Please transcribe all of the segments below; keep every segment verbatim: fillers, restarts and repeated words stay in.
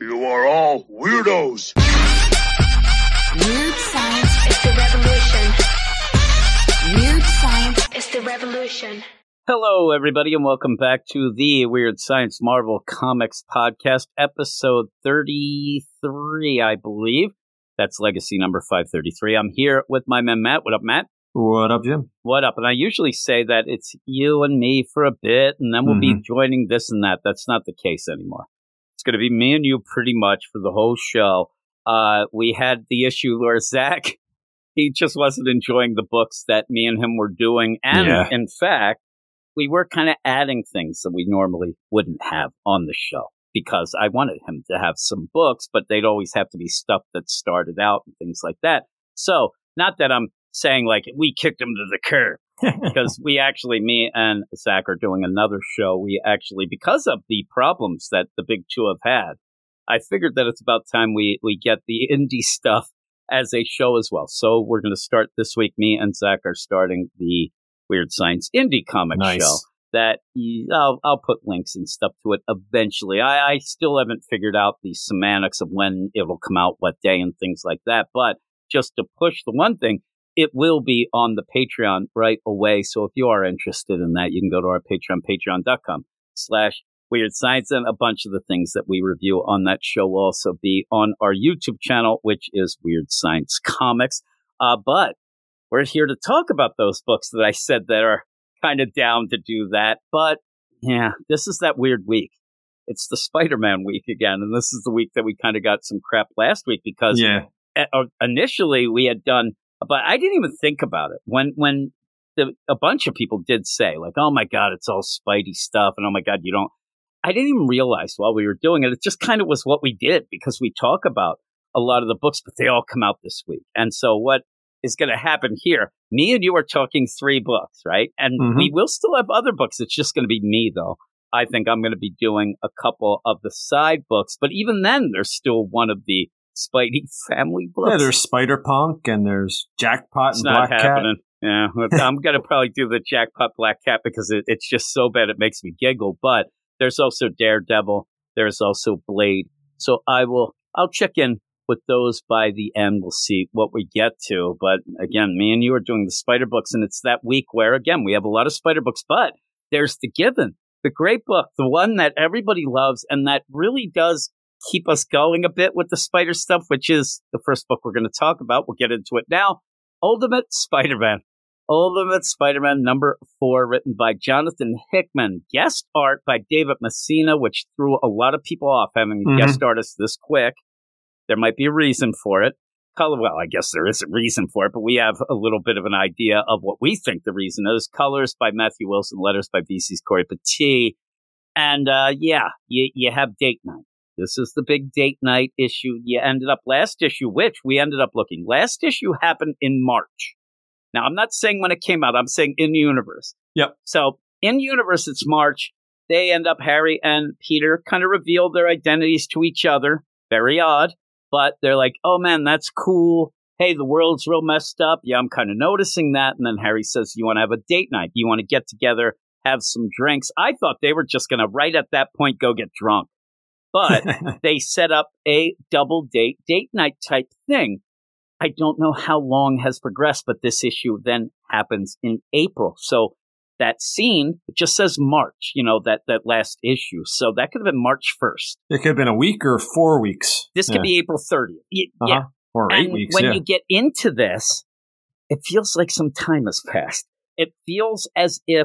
You are all weirdos. Weird science is the revolution. Weird science is the revolution. Hello, everybody, and welcome back to the Weird Science Marvel Comics Podcast, episode thirty-three, I believe. That's legacy number five thirty-three. I'm here with my man, Matt. What up, Matt? What up, Jim? What up? And I usually say that it's you and me for a bit, and then we'll mm-hmm. be joining this and that. That's not the case anymore. It's going to be me and you pretty much for the whole show. Uh, we had the issue where Zach, he just wasn't enjoying the books that me and him were doing. And yeah. in fact, we were kind of adding things that we normally wouldn't have on the show because I wanted him to have some books, but they'd always have to be stuff that started out and things like that. So not that I'm saying like we kicked him to the curb because we actually, me and Zach are doing another show. We actually, because of the problems that the big two have had, I figured that it's about time we, we get the indie stuff as a show as well. So we're going to start this week. Me and Zach are starting the Weird Science Indie Comic nice. Show that you, I'll, I'll put links and stuff to it eventually. I, I still haven't figured out the semantics of when it'll come out, what day and things like that. But just to push the one thing, it will be on the Patreon right away. So if you are interested in that, you can go to our Patreon, patreon.com slash Weird Science. And a bunch of the things that we review on that show will also be on our YouTube channel, which is Weird Science Comics. Uh, but we're here to talk about those books that I said that are kind of down to do that. But yeah, this is that weird week. It's the Spider-Man week again. And this is the week that we kind of got some crap last week because yeah. a- initially we had done, but I didn't even think about it. When when the, a bunch of people did say like, oh my God, it's all Spidey stuff. And oh my God, you don't. I didn't even realize while we were doing it. It just kind of was what we did because we talk about a lot of the books, but they all come out this week. And so what is going to happen here. Me and you are talking three books, right? And mm-hmm. we will still have other books. It's just going to be me, though. I think I'm going to be doing a couple of the side books. But even then, there's still one of the Spidey family books. Yeah, there's Spider-Punk and there's Jackpot it's and not Black happening. Cat. Yeah, I'm going to probably do the Jackpot Black Cat because it, it's just so bad it makes me giggle. But there's also Daredevil. There's also Blade. So I will, I'll check in with those by the end. We'll see what we get to. But again, me and you are doing the Spider books, and it's that week where, again, we have a lot of Spider books, but there's The Given, the great book, the one that everybody loves, and that really does keep us going a bit with the Spider stuff, which is the first book we're going to talk about. We'll get into it now. Ultimate Spider-Man. Ultimate Spider-Man number four, written by Jonathan Hickman. Guest art by David Messina, which threw a lot of people off having a mm-hmm. guest artist this quick. There might be a reason for it. Color, well, I guess there is a reason for it, but we have a little bit of an idea of what we think the reason is. Colors by Matthew Wilson, letters by V C's Corey Petit. And uh, yeah, you, you have date night. This is the big date night issue. You ended up last issue, which we ended up looking. Last issue happened in March. Now, I'm not saying when it came out. I'm saying in universe. Yep. So in universe, it's March. They end up, Harry and Peter kind of reveal their identities to each other. Very odd. But they're like, oh, man, that's cool. Hey, the world's real messed up. Yeah, I'm kind of noticing that. And then Harry says, you want to have a date night? You want to get together, have some drinks? I thought they were just going to, right at that point, go get drunk. But they set up a double date, date night type thing. I don't know how long has progressed, but this issue then happens in April. So that scene, it just says March, you know, that, that last issue. So that could have been March first. It could have been a week or four weeks. This could yeah. be April thirtieth. Y- uh-huh. Yeah. Or eight and weeks. when yeah. you get into this, it feels like some time has passed. It feels as if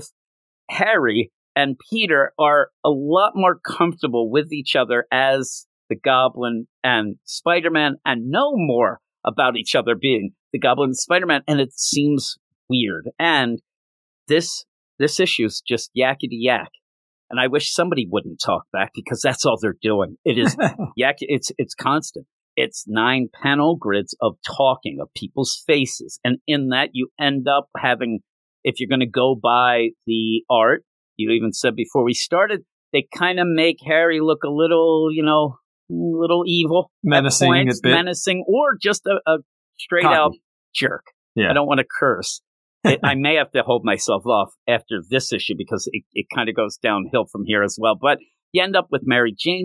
Harry and Peter are a lot more comfortable with each other as the Goblin and Spider-Man and know more about each other being the Goblin and Spider-Man. And it seems weird. And this this issue's just yakety yak. And I wish somebody wouldn't talk back because that's all they're doing. It is yak. It's it's constant. It's nine panel grids of talking of people's faces. And in that, you end up having, if you're going to go by the art, you even said before we started, they kind of make Harry look a little, you know, little evil. Menacing points, a bit. Menacing, or just a, a straight Cocky. out jerk. Yeah. I don't want to curse. it, I may have to hold myself off after this issue because it, it kind of goes downhill from here as well. But you end up with Mary Jane there.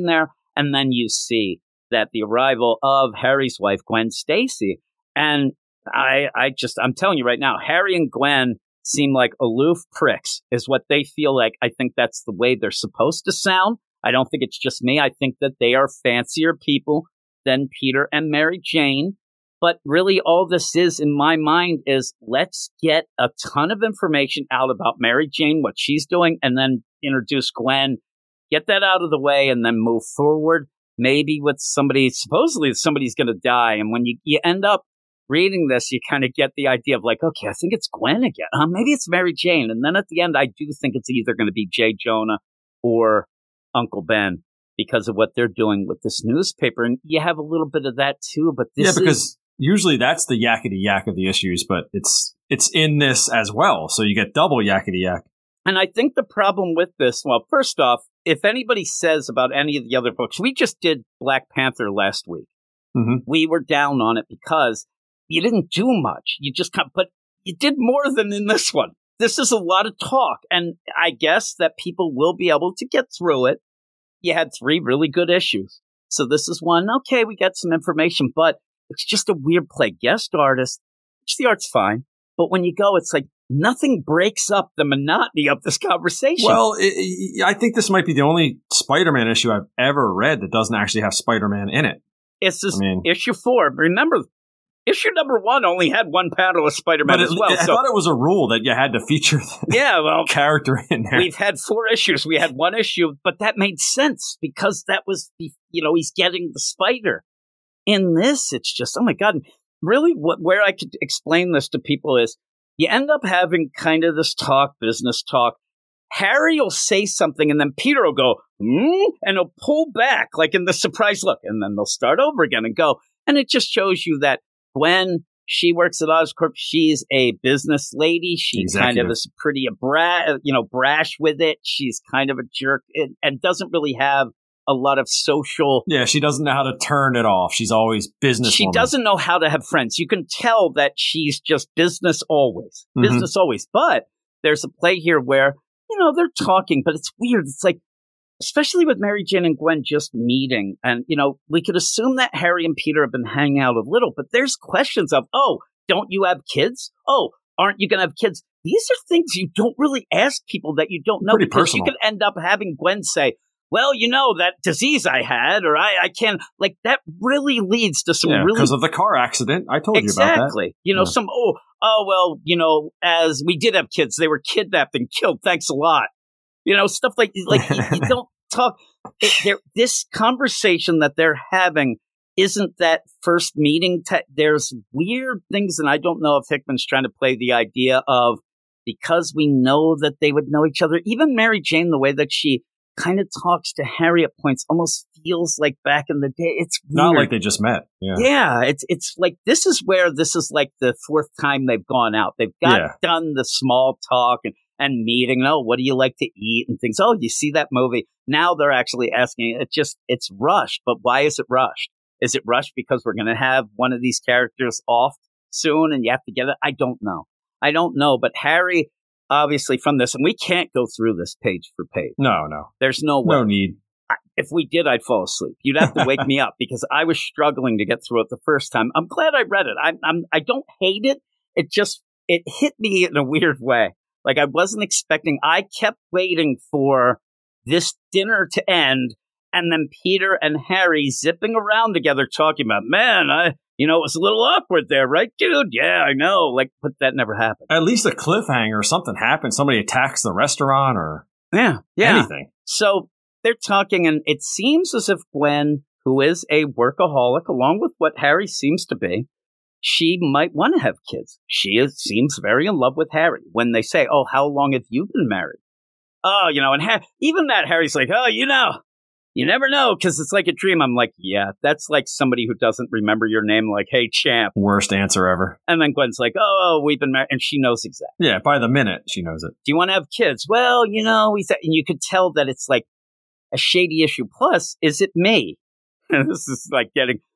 And then you see that the arrival of Harry's wife, Gwen Stacy. And I, I just, I'm telling you right now, Harry and Gwen seem like aloof pricks is what they feel like. I think that's the way they're supposed to sound. I don't think it's just me. I think that they are fancier people than Peter and Mary Jane. But really all this is, in my mind, is let's get a ton of information out about Mary Jane, what she's doing, and then introduce Gwen, get that out of the way, and then move forward. Maybe with somebody, supposedly somebody's going to die. And when you, you end up reading this, you kind of get the idea of like, okay, I think it's Gwen again. Uh, maybe it's Mary Jane. And then at the end, I do think it's either going to be J. Jonah or Uncle Ben because of what they're doing with this newspaper. And you have a little bit of that too. But this yeah, because is, usually that's the yakety yak of the issues, but it's it's in this as well. So you get double yakety yak. And I think the problem with this, well, first off, if anybody says about any of the other books, we just did Black Panther last week. Mm-hmm. We were down on it because you didn't do much. You just kind of, but you did more than in this one. This is a lot of talk. And I guess that people will be able to get through it. You had three really good issues. So this is one, okay, we got some information, but it's just a weird play. Guest artist, which the art's fine. But when you go, it's like nothing breaks up the monotony of this conversation. Well, it, it, I think this might be the only Spider-Man issue I've ever read that doesn't actually have Spider-Man in it. It's just I mean, issue four. Remember, issue number one only had one panel of Spider-Man but as it, well. I so, thought it was a rule that you had to feature the yeah, well, character in there. we've had four issues. We had one issue, but that made sense because that was, the, you know, he's getting the spider. In this, it's just, oh my God. Really, what where I could explain this to people is you end up having kind of this talk, business talk. Harry will say something and then Peter will go, hmm? And he'll pull back like in the surprise look. And then they'll start over again and go. And it just shows you that Gwen, she works at Oscorp. She's a business lady. She Executive. kind of is pretty, bra- you know, brash with it. She's kind of a jerk and, and doesn't really have a lot of social. Yeah, she doesn't know how to turn it off. She's always business. She doesn't know how to have friends. You can tell that she's just business always. Mhm. Business always. But there's a play here where, you know, they're talking, but it's weird. It's like, especially with Mary Jane and Gwen just meeting. And, you know, we could assume that Harry and Peter have been hanging out a little, but there's questions of, oh, don't you have kids? Oh, aren't you going to have kids? These are things you don't really ask people that you don't know. Pretty because personal. You could end up having Gwen say, well, you know, that disease I had, or I, I can't, like, that really leads to some Yeah, really. because of the car accident. I told exactly. you about that. You know, Yeah. some, oh, oh, well, you know, as we did have kids, they were kidnapped and killed. Thanks a lot. You know, stuff like, like you, you don't talk. It, there, this conversation that they're having isn't that first meeting. Te- there's weird things, and I don't know if Hickman's trying to play the idea of because we know that they would know each other. Even Mary Jane, the way that she kind of talks to Harry at points almost feels like back in the day. It's weird. Not like they just met. Yeah. Yeah, it's it's like this is where this is like the fourth time they've gone out. They've got Yeah. done the small talk and, and meeting. Oh, what do you like to eat and things? Oh, you see that movie? Now they're actually asking. It just it's rushed. But why is it rushed? Is it rushed because we're going to have one of these characters off soon and you have to get it? I don't know. I don't know. But Harry, obviously, from this, and we can't go through this page for page. No, no. There's no way. No need. I- If we did, I'd fall asleep. You'd have to wake me up because I was struggling to get through it the first time. I'm glad I read it. I, I'm, I don't hate it. It just, it hit me in a weird way. Like I wasn't expecting, I kept waiting for this dinner to end and then Peter and Harry zipping around together talking about, man, I, you know, it was a little awkward there, right, dude? Yeah, I know. Like, but that never happened. At least a cliffhanger or something happens. Somebody attacks the restaurant or Yeah. Yeah. anything. So they're talking, and it seems as if Gwen, who is a workaholic, along with what Harry seems to be, she might want to have kids. She is, seems very in love with Harry. When they say, oh, how long have you been married? Oh, you know, and ha- even that, Harry's like, oh, you know, you never know, because it's like a dream. I'm like, yeah, that's like somebody who doesn't remember your name, like, hey, champ. Worst answer ever. And then Gwen's like, oh, we've been married, and she knows exactly. Yeah, by the minute, she knows it. Do you want to have kids? Well, you know, we said, and you could tell that it's like a shady issue. Plus, is it me? And this is like getting,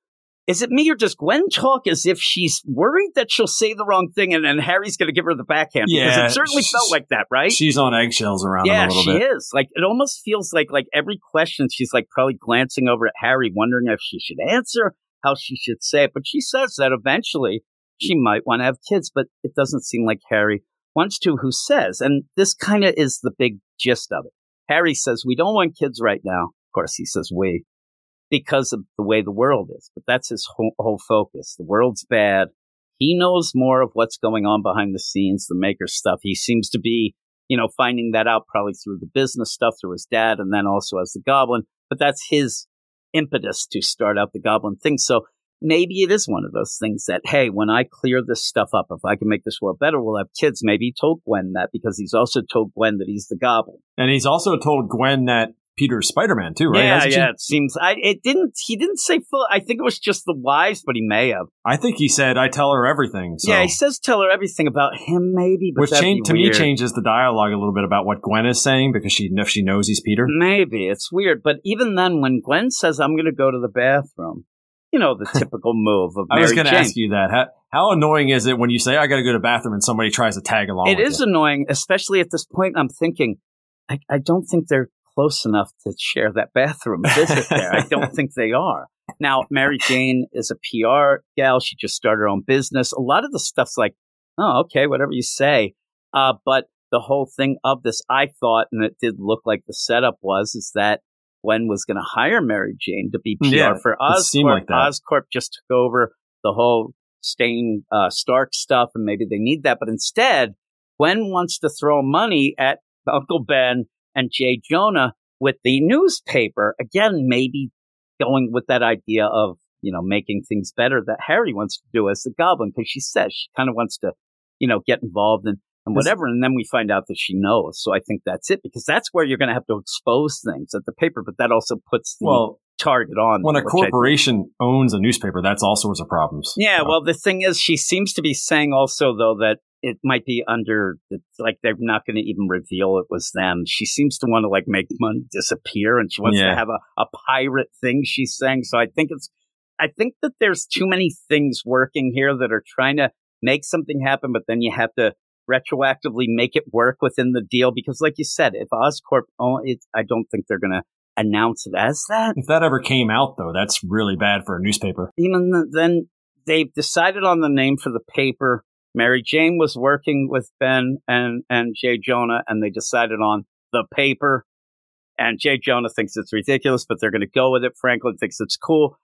is it me or does Gwen talk as if she's worried that she'll say the wrong thing and then Harry's going to give her the backhand? Yeah, because it certainly felt like that, right? She's on eggshells around yeah, him a little she bit. is. Like, it almost feels like like every question she's like probably glancing over at Harry, wondering if she should answer, how she should say it. But she says that eventually she might want to have kids, but it doesn't seem like Harry wants to, who says, and this kind of is the big gist of it. Harry says, we don't want kids right now. Of course, he says we. Because of the way the world is. But that's his whole, whole focus. The world's bad. He knows more of what's going on behind the scenes, the Maker stuff. He seems to be, you know, finding that out probably through the business stuff, through his dad, and then also as the Goblin. But that's his impetus to start out the Goblin thing. So maybe it is one of those things that, hey, when I clear this stuff up, if I can make this world better, we'll have kids. Maybe he told Gwen that because he's also told Gwen that he's the Goblin. And he's also told Gwen that Peter's Spider-Man too, right? Yeah, Hasn't yeah. she? It seems I. It didn't. He didn't say full. I think it was just the wives, but he may have. I think he said, "I tell her everything." So. Yeah, he says tell her everything about him, maybe. But Which change, to weird. me changes the dialogue a little bit about what Gwen is saying because she if she knows he's Peter. Maybe it's weird, but even then, when Gwen says, "I'm going to go to the bathroom," you know, the typical move of Mary I was going to Jane. ask you that. How, how annoying is it when you say, "I got to go to the bathroom," and somebody tries to tag along? It with is you? annoying, especially at this point. I'm thinking, I, I don't think they're close enough to share that bathroom visit there. I don't think they are. Now, Mary Jane is a P R gal. She just started her own business. A lot of the stuff's like, oh, okay, whatever you say. Uh, but the whole thing of this, I thought, and it did look like the setup was, is that Gwen was going to hire Mary Jane to be P R Yeah, for it seemed Oscorp. like that. Oscorp just took over the whole Stain uh, Stark stuff, and maybe they need that. But instead, Gwen wants to throw money at Uncle Ben and J. Jonah with the newspaper. Again, maybe going with that idea of, you know, making things better that Harry wants to do as the Goblin, because she says she kind of wants to, you know, get involved in and whatever. And then we find out that she knows. So I think that's it, because that's where you're going to have to expose things at the paper. But that also puts the Well, target on. when a which I- corporation owns a newspaper, that's all sorts of problems. Yeah, So- well, the thing is, she seems to be saying also, though, that it might be under, the, like, they're not going to even reveal it was them. She seems to want to, like, make money disappear, and she wants Yeah. to have a, a pirate thing, she's saying. So I think it's, I think that there's too many things working here that are trying to make something happen, but then you have to retroactively make it work within the deal. Because, like you said, if Oscorp, oh, it, I don't think they're going to announce it as that. If that ever came out, though, that's really bad for a newspaper. Even th- then, they've decided on the name for the paper. Mary Jane was working with Ben and, and J. Jonah, and they decided on the paper. And J. Jonah thinks it's ridiculous, but they're going to go with it. Franklin thinks it's cool.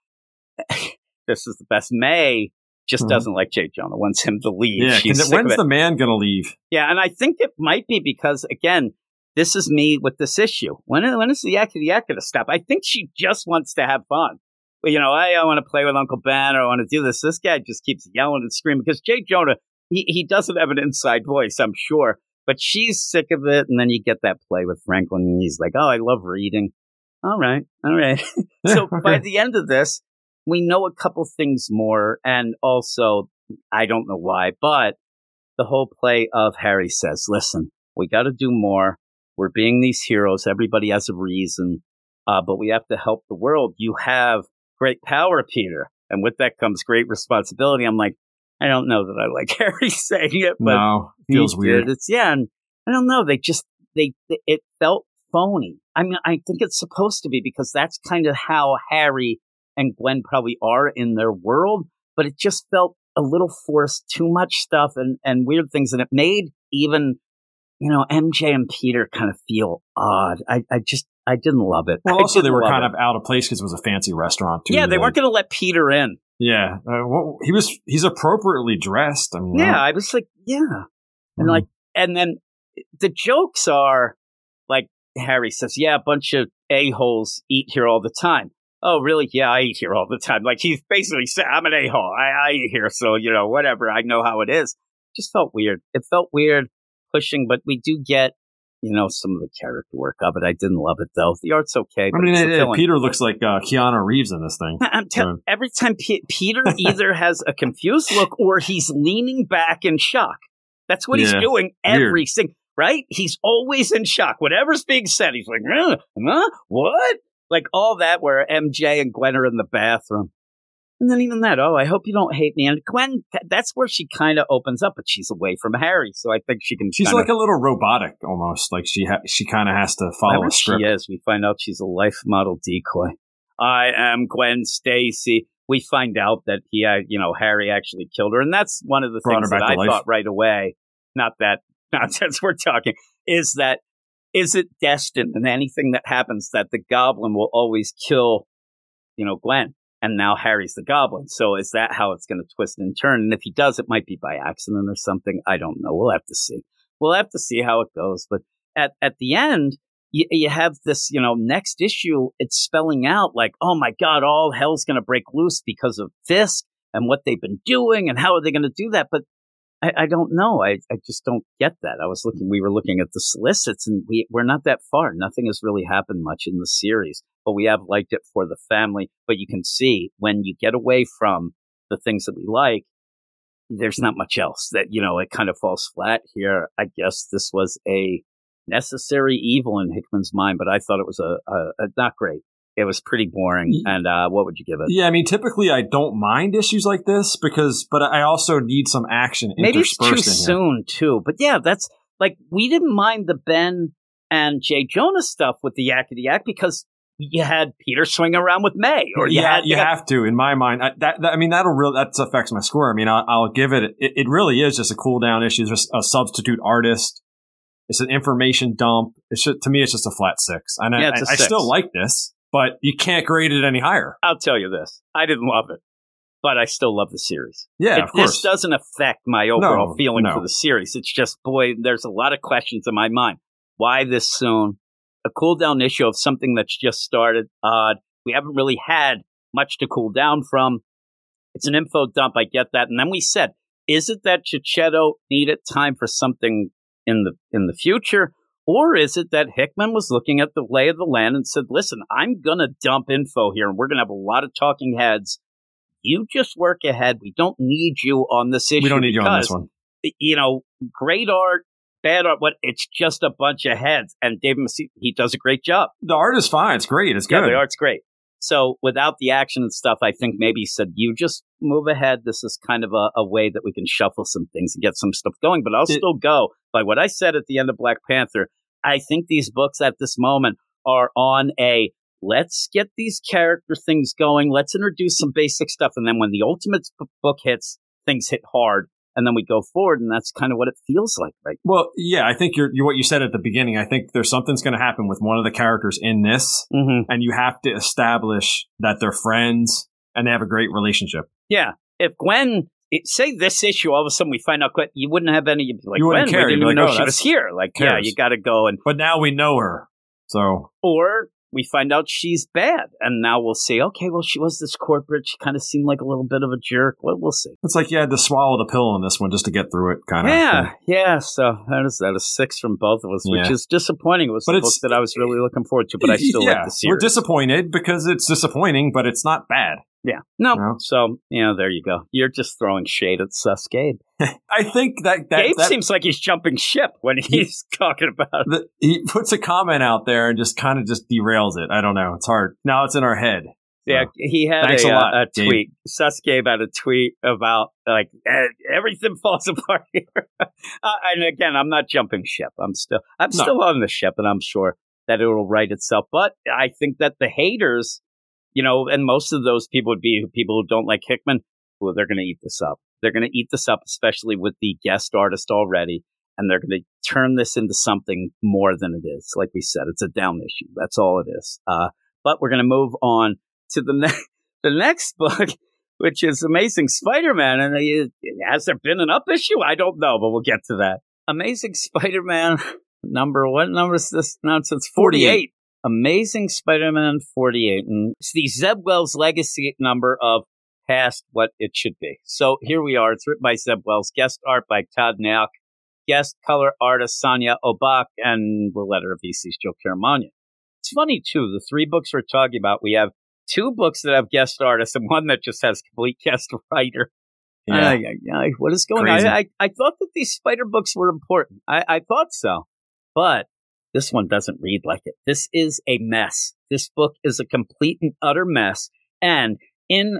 This is the best. May just Mhm. doesn't like J. Jonah, wants him to leave. Yeah, She's can- sick of when's it. the man going to leave? Yeah, and I think it might be because, again, this is me with this issue. When, when is the yakety yak going to stop? I think she just wants to have fun. Well, you know, I, I want to play with Uncle Ben, or I want to do this. This guy just keeps yelling and screaming because J. Jonah, he, he doesn't have an inside voice, I'm sure. But she's sick of it, and then you get that play with Franklin, and he's like, oh, I love reading. All right, all right. So Yeah, by okay. the end of this, we know a couple things more, and also, I don't know why, but the whole play of Harry says, listen, we got to do more. We're being these heroes. Everybody has a reason, uh, but we have to help the world. You have great power, Peter, and with that comes great responsibility. I'm like, I don't know that I like Harry saying it, but No, feels he weird. did. It's yeah, and I don't know. They just they it felt phony. I mean, I think it's supposed to be because that's kind of how Harry and Gwen probably are in their world. But it just felt a little forced, too much stuff and and weird things, and it made even you know M J and Peter kind of feel odd. I I just I didn't love it. Well, I also, they didn't were love kind it. of out of place because it was a fancy restaurant, too. yeah. They Like, weren't going to let Peter in. Yeah. Uh, well, he was, he's appropriately dressed. I mean, Yeah, I I was like, yeah. And Mhm. like, and then the jokes are like Harry says, yeah, a bunch of a-holes eat here all the time. Oh, really? Yeah, I eat here all the time. Like he's basically saying, I'm an a-hole. I, I eat here. So, you know, whatever. I know how it is. Just felt weird. It felt weird pushing, but we do get, you know, some of the character work of it. I didn't love it though. The art's okay. I But mean, it's it- the it- villain. Peter looks like uh, Keanu Reeves in this thing. I'm tell- So- every time P- Peter either has a confused look or he's leaning back in shock. That's what he's Yeah, doing every weird. single, right? He's always in shock. Whatever's being said, he's like, huh? huh? What? Like all that where M J and Gwen are in the bathroom. And then even that, oh, I hope you don't hate me. And Gwen, that's where she kind of opens up, but she's away from Harry, so I think she can. She's kinda, like a little robotic almost. Like she ha- she kind of has to follow a script. She is. We find out she's a life model decoy. I am Gwen Stacy. We find out that he, uh, you know, Harry actually killed her, and that's one of the Brought things her that back I to life. thought right away. Not that nonsense we're talking. Is that is it destined, and anything that happens, that the Goblin will always kill, you know, Gwen? And now Harry's the Goblin. So is that how it's going to twist and turn? And if he does, it might be by accident or something. I don't know. We'll have to see. We'll have to see how it goes. But at, at the end, you, you have this, you know, next issue. It's spelling out like, oh, my God, all hell's going to break loose because of Fisk and what they've been doing. And how are they going to do that? But I, I don't know. I, I just don't get that. I was looking, we were looking at the solicits, and we, we're not that far. Nothing has really happened much in the series. But we have liked it for the family. But you can see when you get away from the things that we like, there's not much else that, you know, it kind of falls flat here. I guess this was a necessary evil in Hickman's mind, but I thought it was a, a, a not great. It was pretty boring. And uh, what would you give it? Yeah, I mean, typically I don't mind issues like this because, but I also need some action Maybe it's interspersed too in soon, too. But yeah, that's like, we didn't mind the Ben and Jay Jonah stuff with the Yakety Yak because you had Peter swing around with May, or you yeah, had you have to. In my mind, I, that, that I mean, that'll really that affects my score. I mean, I'll, I'll give it, it. It really is just a cool down issue. It's just a substitute artist. It's an information dump. It's just, to me, it's just a flat six. And Yeah, I, it's a I, I six. still like this, but you can't grade it any higher. I'll tell you this. I didn't love it, but I still love the series. Yeah, It- of course. This doesn't affect my overall No, feeling no. for the series. It's just, boy, there's a lot of questions in my mind. Why this soon? A cool down issue of something that's just started. Odd. We haven't really had much to cool down from. It's an info dump. I get that. And then we said, is it that Chichetto needed time for something in the in the future? Or is it that Hickman was looking at the lay of the land and said, listen, I'm going to dump info here, and we're going to have a lot of talking heads. You just work ahead. We don't need you on this issue. We don't need you on this because, one. You know, great art, bad art, but it's just a bunch of heads. And David Massey, he does a great job. The art is fine. It's great. It's Yeah, good. the art's great. So without the action and stuff, I think maybe he said, you just move ahead. This is kind of a, a way that we can shuffle some things and get some stuff going. But I'll It- still go by what I said at the end of Black Panther. I think these books at this moment are on a, let's get these character things going. Let's introduce some basic stuff. And then when the Ultimate b- book hits, things hit hard. And then we go forward. And that's kind of what it feels like, right? Well, yeah, I think you're, you're what you said at the beginning. I think there's something's going to happen with one of the characters in this, Mm-hmm. and you have to establish that they're friends and they have a great relationship. Yeah. If Gwen, it, say this issue, all of a sudden we find out Gwen, you wouldn't have any, you'd be like, You wouldn't Gwen, care. we You'd didn't be even like, know oh, she was that's- here. Like, yeah, cares? you got to go. And, But now we know her. So or we find out she's bad. And now we'll say, okay, well, she was this corporate. She kind of seemed like a little bit of a jerk. Well, we'll see. it's like you had to swallow the pill in this one just to get through it, kind of. Yeah. Yeah. So that is that a six from both of us, which Yeah. is disappointing. It was But the it's- book that I was really looking forward to, but I still yeah, like the series. We're disappointed because it's disappointing, but it's not bad. Yeah. No. No. So, you know, there you go. You're just throwing shade at Sus Gabe. I think that that, Gabe that seems like he's jumping ship when he's talking about it. the, he puts a comment out there and just kind of just derails it. I don't know. It's hard. Now it's in our head. So, Yeah, he had Thanks a, a lot, uh, a Gabe. tweet. Sus Gabe had a tweet about, like, eh, everything falls apart here. uh, and again, I'm not jumping ship. I'm still, I'm No. still on the ship, and I'm sure that it will right itself. But I think that the haters, you know, and most of those people would be people who don't like Hickman. Well, they're going to eat this up. They're going to eat this up, especially with the guest artist already. And they're going to turn this into something more than it is. Like we said, it's a down issue. That's all it is. Uh, but we're going to move on to the, ne- the next book, which is Amazing Spider-Man. And uh, has there been an up issue? I don't know, but we'll get to that. Amazing Spider-Man number, what number is this nonsense? forty-eight. Amazing Spider-Man forty-eight. And it's the Zeb Wells legacy number of past what it should be. So here we are. It's written by Zeb Wells, guest art by Todd Nauk, guest color artist Sonia Obak, and the letter of V C's Joe Caramagna. It's funny, too, the three books we're talking about, we have two books that have guest artists and one that just has complete guest writer. yeah. Ay, ay, ay, what is going Crazy. on? I, I, I thought that these spider books were important. I, I thought so. But this one doesn't read like it. This is a mess. This book is a complete and utter mess. And in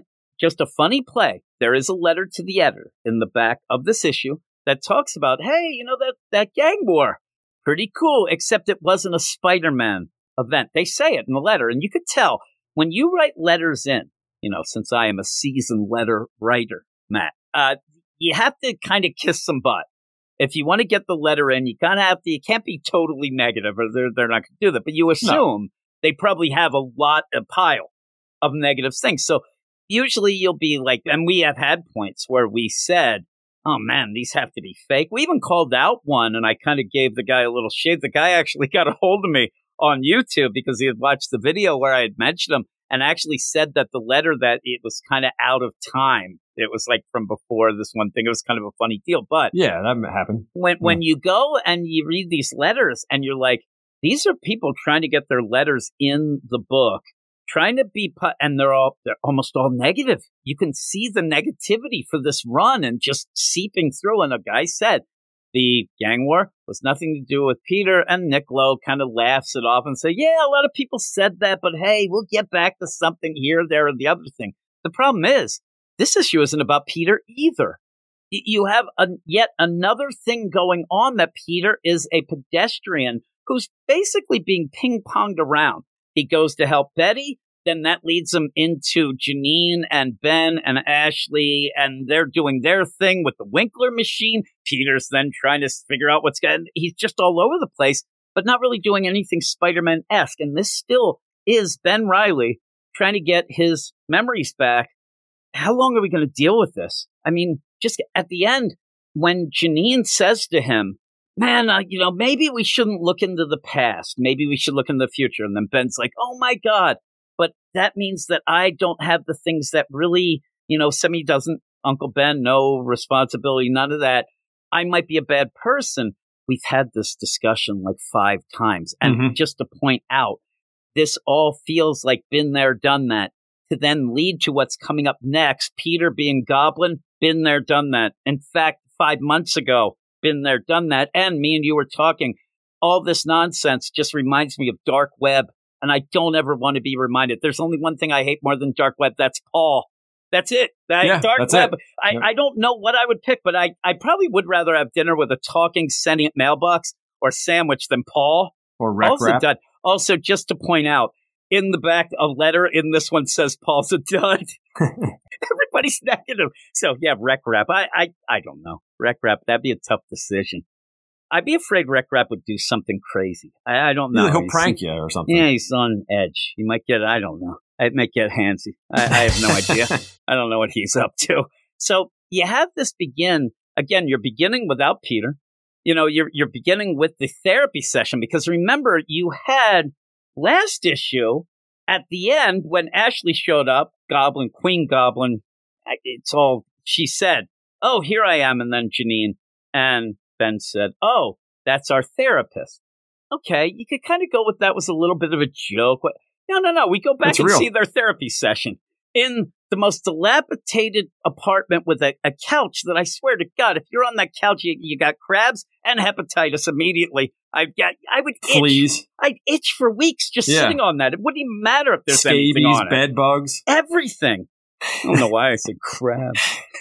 just a funny play. There is a letter to the editor in the back of this issue that talks about, hey, you know, that, that gang war, pretty cool, except it wasn't a Spider-Man event. They say it in the letter, and you could tell when you write letters in, you know, since I am a seasoned letter writer, Matt, uh, you have to kind of kiss some butt. If you want to get the letter in, you kind of have to, you can't be totally negative or they're, they're not going to do that. But you assume no. they probably have a lot, a pile of negative things. So usually you'll be like, and we have had points where we said, oh man, these have to be fake. We even called out one and I kind of gave the guy a little shade. The guy actually got a hold of me on YouTube because he had watched the video where I had mentioned him and actually said that the letter that it was kind of out of time. It was like from before this one thing. It was kind of a funny deal. But yeah, that happened. When, yeah. when you go and you read these letters and you're like, these are people trying to get their letters in the book, trying to be, pu- and they're all, they're almost all negative. You can see the negativity for this run and just seeping through. And a guy said the gang war was nothing to do with Peter, and Nick Lowe kind of laughs it off and say, yeah, a lot of people said that, but hey, we'll get back to something here, there, or the other thing. The problem is, this issue isn't about Peter either. You have a, yet another thing going on that Peter is a pedestrian who's basically being ping-ponged around. He goes to help Betty, then that leads him into Janine and Ben and Ashley, and they're doing their thing with the Winkler machine. Peter's then trying to figure out what's going on. He's just all over the place, but not really doing anything Spider-Man-esque. And this still is Ben Reilly trying to get his memories back. How long are we going to deal with this? I mean, just at the end, when Janine says to him, man, uh, you know, maybe we shouldn't look into the past. Maybe we should look in the future. And then Ben's like, oh, my God. But that means that I don't have the things that really, you know, Semi doesn't, Uncle Ben, no responsibility, none of that. I might be a bad person. We've had this discussion like five times. And mm-hmm. just to point out, this all feels like been there, done that. To then lead to what's coming up next, Peter being Goblin, been there, done that. In fact, five months ago, been there, done that. And me and you were talking, all this nonsense just reminds me of Dark Web. And I don't ever want to be reminded. There's only one thing I hate more than Dark Web. That's Paul. That's it. That, yeah, Dark that's Web. It. I, yeah. I don't know what I would pick, but I, I probably would rather have dinner with a talking sentient mailbox or sandwich than Paul. Or Rec also, Rap. done. Also, just to point out, in the back, a letter in this one says Paul's a dud. Everybody's negative. So, yeah, Rec Rap. I, I, I don't know. Rec Rap, that'd be a tough decision. I'd be afraid Rec Rap would do something crazy. I, I don't know. Yeah, he'll he's, prank you or something. Yeah, he's on edge. He might get, I don't know. It might get handsy. I, I have no idea. I don't know what he's up to. So you have this begin. Again, you're beginning without Peter. You know, you're you're beginning with the therapy session because remember, you had last issue at the end when Ashley showed up, Goblin, Queen Goblin. It's all, she said, oh, here I am. And then Janine and Ben said, oh, that's our therapist. Okay, you could kind of go with that was a little bit of a joke. No, no, no. We go back That's and real. see their therapy session in the most dilapidated apartment with a, a couch that I swear to God, if you're on that couch, you, you got crabs and hepatitis immediately. I got, I would itch. Fleas. I'd itch for weeks just Yeah. sitting on that. It wouldn't even matter if there's Scabies, anything on it. bed bugs, Everything. I don't know why I said crabs.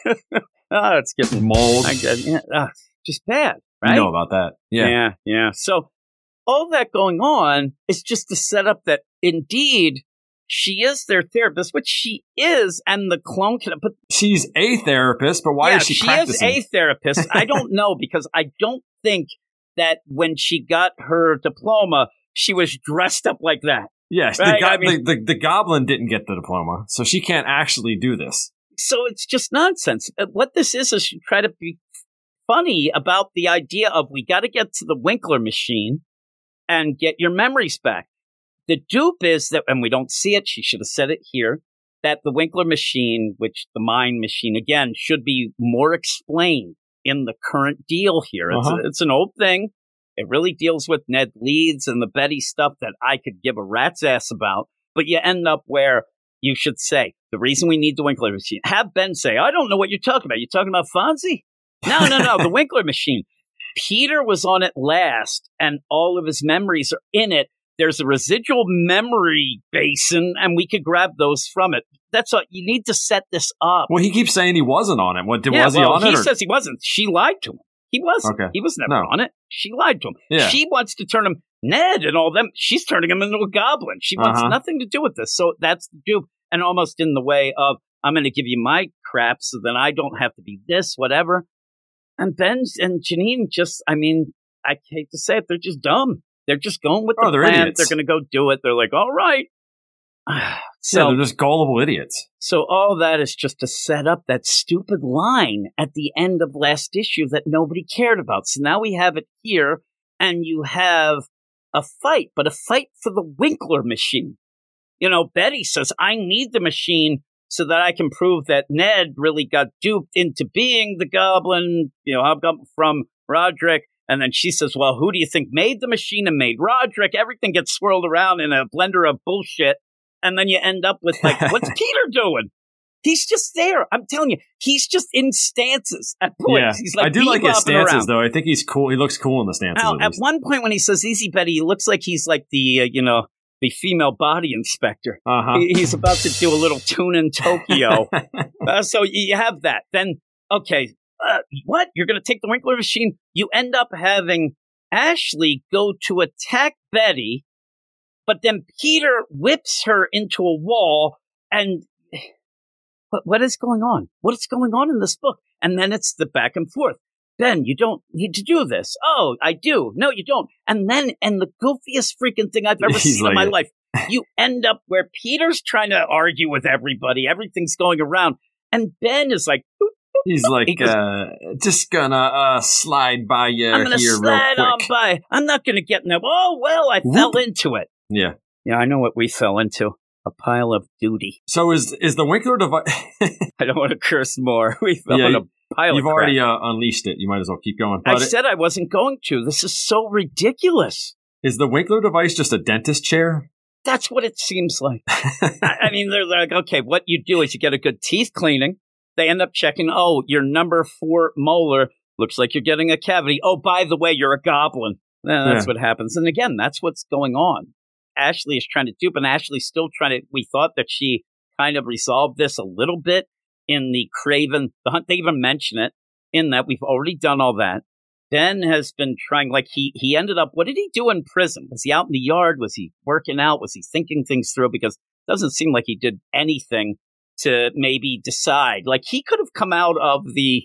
Oh, it's getting mold. I guess, yeah, uh, just bad, right? You know about that. Yeah. yeah, yeah. So all that going on is just to set up that indeed she is their therapist, which she is, and the clone can. But she's a therapist, but why yeah, is she, she practicing? is a therapist. I don't know because I don't think that when she got her diploma, she was dressed up like that. Yes, right? the, go- I mean, the, the the goblin didn't get the diploma, so she can't actually do this. So it's just nonsense. What this is is you try to be funny about the idea of we got to get to the Winkler machine and get your memories back. The dupe is that, and we don't see it, she should have said it here, that the Winkler machine, which the mind machine, again, should be more explained in the current deal here. It's, Uh-huh. a, it's an old thing. It really deals with Ned Leeds and the Betty stuff that I could give a rat's ass about. But you end up where you should say, the reason we need the Winkler machine, have Ben say, I don't know what you're talking about. You're talking about Fonzie? No, no, no, the Winkler machine. Peter was on it last, and all of his memories are in it. There's a residual memory basin, and we could grab those from it. that's what you need to set this up. Well, he keeps saying he wasn't on it. What did yeah, was he well, on he it? Or? says he wasn't. She lied to him. He wasn't. Okay. He was never No. on it. She lied to him. Yeah. She wants to turn him Ned and all them. She's turning him into a goblin. She wants Uh-huh. nothing to do with this. So that's the dupe, and almost in the way of I'm going to give you my crap so then I don't have to be this, whatever. And Ben and Janine just, I mean, I hate to say it, they're just dumb. They're just going with the Oh, they're plan. idiots. They're going to go do it. They're like, all right. So, yeah, they're just gullible idiots. so all that is just to set up that stupid line at the end of last issue that nobody cared about. So now we have it here, and you have a fight, but a fight for the Winkler machine. You know, Betty says, I need the machine so that I can prove that Ned really got duped into being the goblin, you know, hobgoblin from Roderick. And then she says, well, who do you think made the machine and made Roderick? Everything gets swirled around in a blender of bullshit. And then you end up with, like, what's Peter doing? He's just there. I'm telling you, he's just in stances at points. Yeah, He's like I do like his bebopping stances, around. though. I think he's cool. He looks cool in the stances. Now, at at least. one point when he says Easy Betty, he looks like he's like the, uh, you know, the female body inspector. Uh-huh. He, he's about to do a little tune in Tokyo. uh, so you have that. Then, okay, uh, what? You're going to take the Winkler machine? You end up having Ashley go to attack Betty, but then Peter whips her into a wall, and what, what is going on? What is going on in this book? And then it's the back and forth. Ben, you don't need to do this. Oh, I do. No, you don't. And then, and the goofiest freaking thing I've ever He's seen like in my it. life, you end up where Peter's trying to argue with everybody. Everything's going around. And Ben is like, boop, He's like, He goes- uh, just gonna uh, slide by you I'm going to here slide real on quick. by. I'm not going to get in there. Oh, well, I Whoop. fell into it. Yeah. Yeah, I know what we fell into. A pile of duty. So is is the Winkler device? I don't want to curse more. We fell Yeah, in a pile You've of crap. already uh, unleashed it. You might as well keep going. I But it- said I wasn't going to. This is so ridiculous. is the Winkler device just a dentist chair? That's what it seems like. I, I mean, they're like, okay, what you do is you get a good teeth cleaning. They end up checking, oh, your number four molar looks like you're getting a cavity. Oh, by the way, you're a goblin. Eh, that's Yeah. what happens. And again, that's what's going on. Ashley is trying to dupe, and Ashley's still trying to. We thought that she kind of resolved this a little bit in the Craven, the hunt. They even mention it in that we've already done all that. Ben has been trying, like he he ended up. What did he do in prison? Was he out in the yard? Was he working out? Was he thinking things through? Because it doesn't seem like he did anything to maybe decide. Like he could have come out of the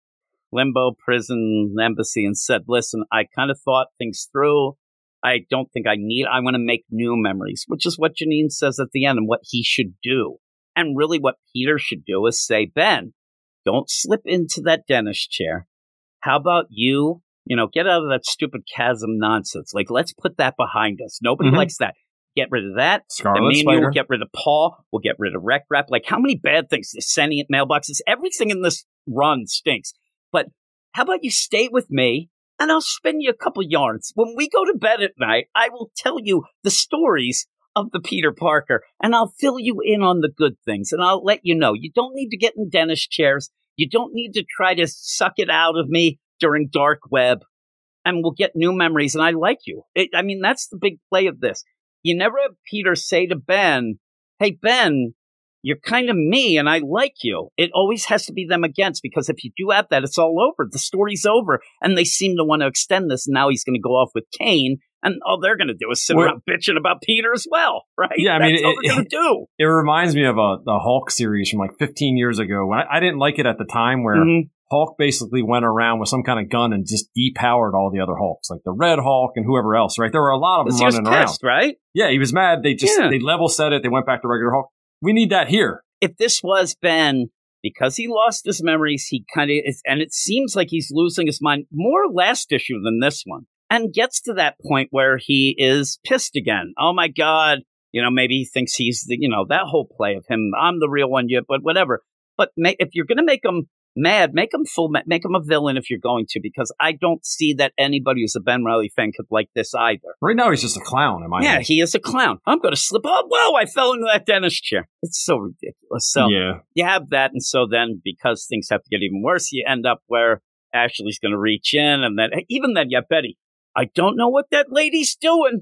limbo prison embassy and said, "Listen, I kind of thought things through. I don't think I need, I want to make new memories," which is what Janine says at the end and what he should do. And really what Peter should do is say, Ben, don't slip into that dentist chair. How about you, you know, get out of that stupid chasm nonsense. Like, let's put that behind us. Nobody Mhm. likes that. Get rid of that. Scarlet And me and you Spider. will get rid of Paul. We'll get rid of Rec Rap. Like, how many bad things? The sentient mailboxes. Everything in this run stinks. But how about you stay with me? And I'll spin you a couple yarns. When we go to bed at night, I will tell you the stories of the Peter Parker, and I'll fill you in on the good things, and I'll let you know. You don't need to get in dentist chairs. You don't need to try to suck it out of me during dark web, and we'll get new memories, and I like you. It, I mean, that's the big play of this. You never have Peter say to Ben, hey, Ben, you're kind of me and I like you. It always has to be them against, because if you do have that, it's all over. The story's over. And they seem to want to extend this. And now he's going to go off with Kane. And all they're going to do is sit Well- around bitching about Peter as well, right? Yeah, I mean, That's all it- they're going to do. It reminds me of a the Hulk series from like fifteen years ago. When I, I didn't like it at the time, where Mhm. Hulk basically went around with some kind of gun and just depowered all the other Hulks, like the Red Hulk and whoever else. Right? There were a lot of them He was running around. pissed, right? Yeah, he was mad. They just Yeah. they level set it. They went back to regular Hulk. We need that here. If this was Ben, because he lost his memories, he kind of is, and it seems like he's losing his mind more last issue than this one, and gets to that point where he is pissed again. Oh my God. You know, maybe he thinks he's the, you know, that whole play of him. I'm the real one, yet, but whatever. But ma- if you're going to make him mad, make him full, ma- make him a villain if you're going to, because I don't see that anybody who's a Ben Reilly fan could like this either. Right now, he's just a clown. In my Yeah, head. he is a clown. I'm going to slip. Oh, whoa, I fell into that dentist chair. It's so ridiculous. So yeah. you have that. And so then, because things have to get even worse, you end up where Ashley's going to reach in. And then, even then, yeah, Betty, I don't know what that lady's doing,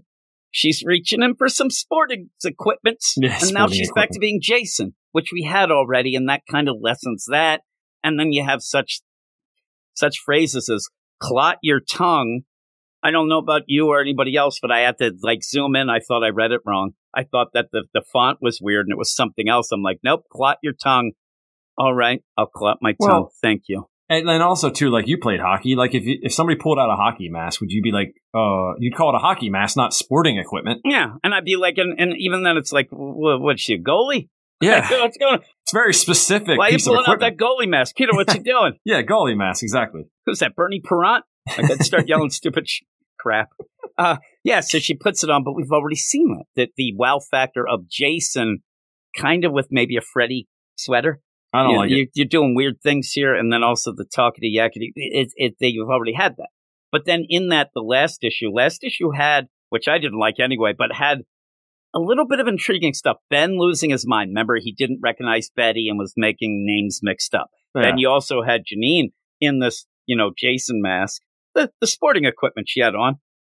she's reaching in for some sporting equipment, Yeah, and now sporting she's back to equipment. being Jason, which we had already, and that kind of lessens that. And then you have such such phrases as "clot your tongue." I don't know about you or anybody else, but I had to like zoom in. I thought I read it wrong. I thought that the, the font was weird and it was something else. I'm like, nope, clot your tongue. All right, I'll clot my tongue. Well, Thank you. And then also too, like you played hockey. Like if you, if somebody pulled out a hockey mask, would you be like, uh, you'd call it a hockey mask, not sporting equipment? Yeah, and I'd be like, and, and even then, it's like, what, what's she, a goalie? Yeah, What's going on? it's very specific. Why are you piece of pulling out equipment. that goalie mask, Peter? What's he doing? Yeah, goalie mask, exactly. Who's that? Bernie Perrant? Like, I'd start yelling stupid sh- crap. Uh, yeah, so she puts it on, but we've already seen it. That the wow factor of Jason, kind of with maybe a Freddy sweater. I don't you, like you, it. You're doing weird things here, and then also the talkity yakety. It, it, they, you've already had that. But then in that, the last issue, last issue had, which I didn't like anyway, but had a little bit of intriguing stuff. Ben losing his mind. Remember, he didn't recognize Betty and was making names mixed up. Yeah. Then you also had Janine in this, you know, Jason mask, the, the sporting equipment she had on.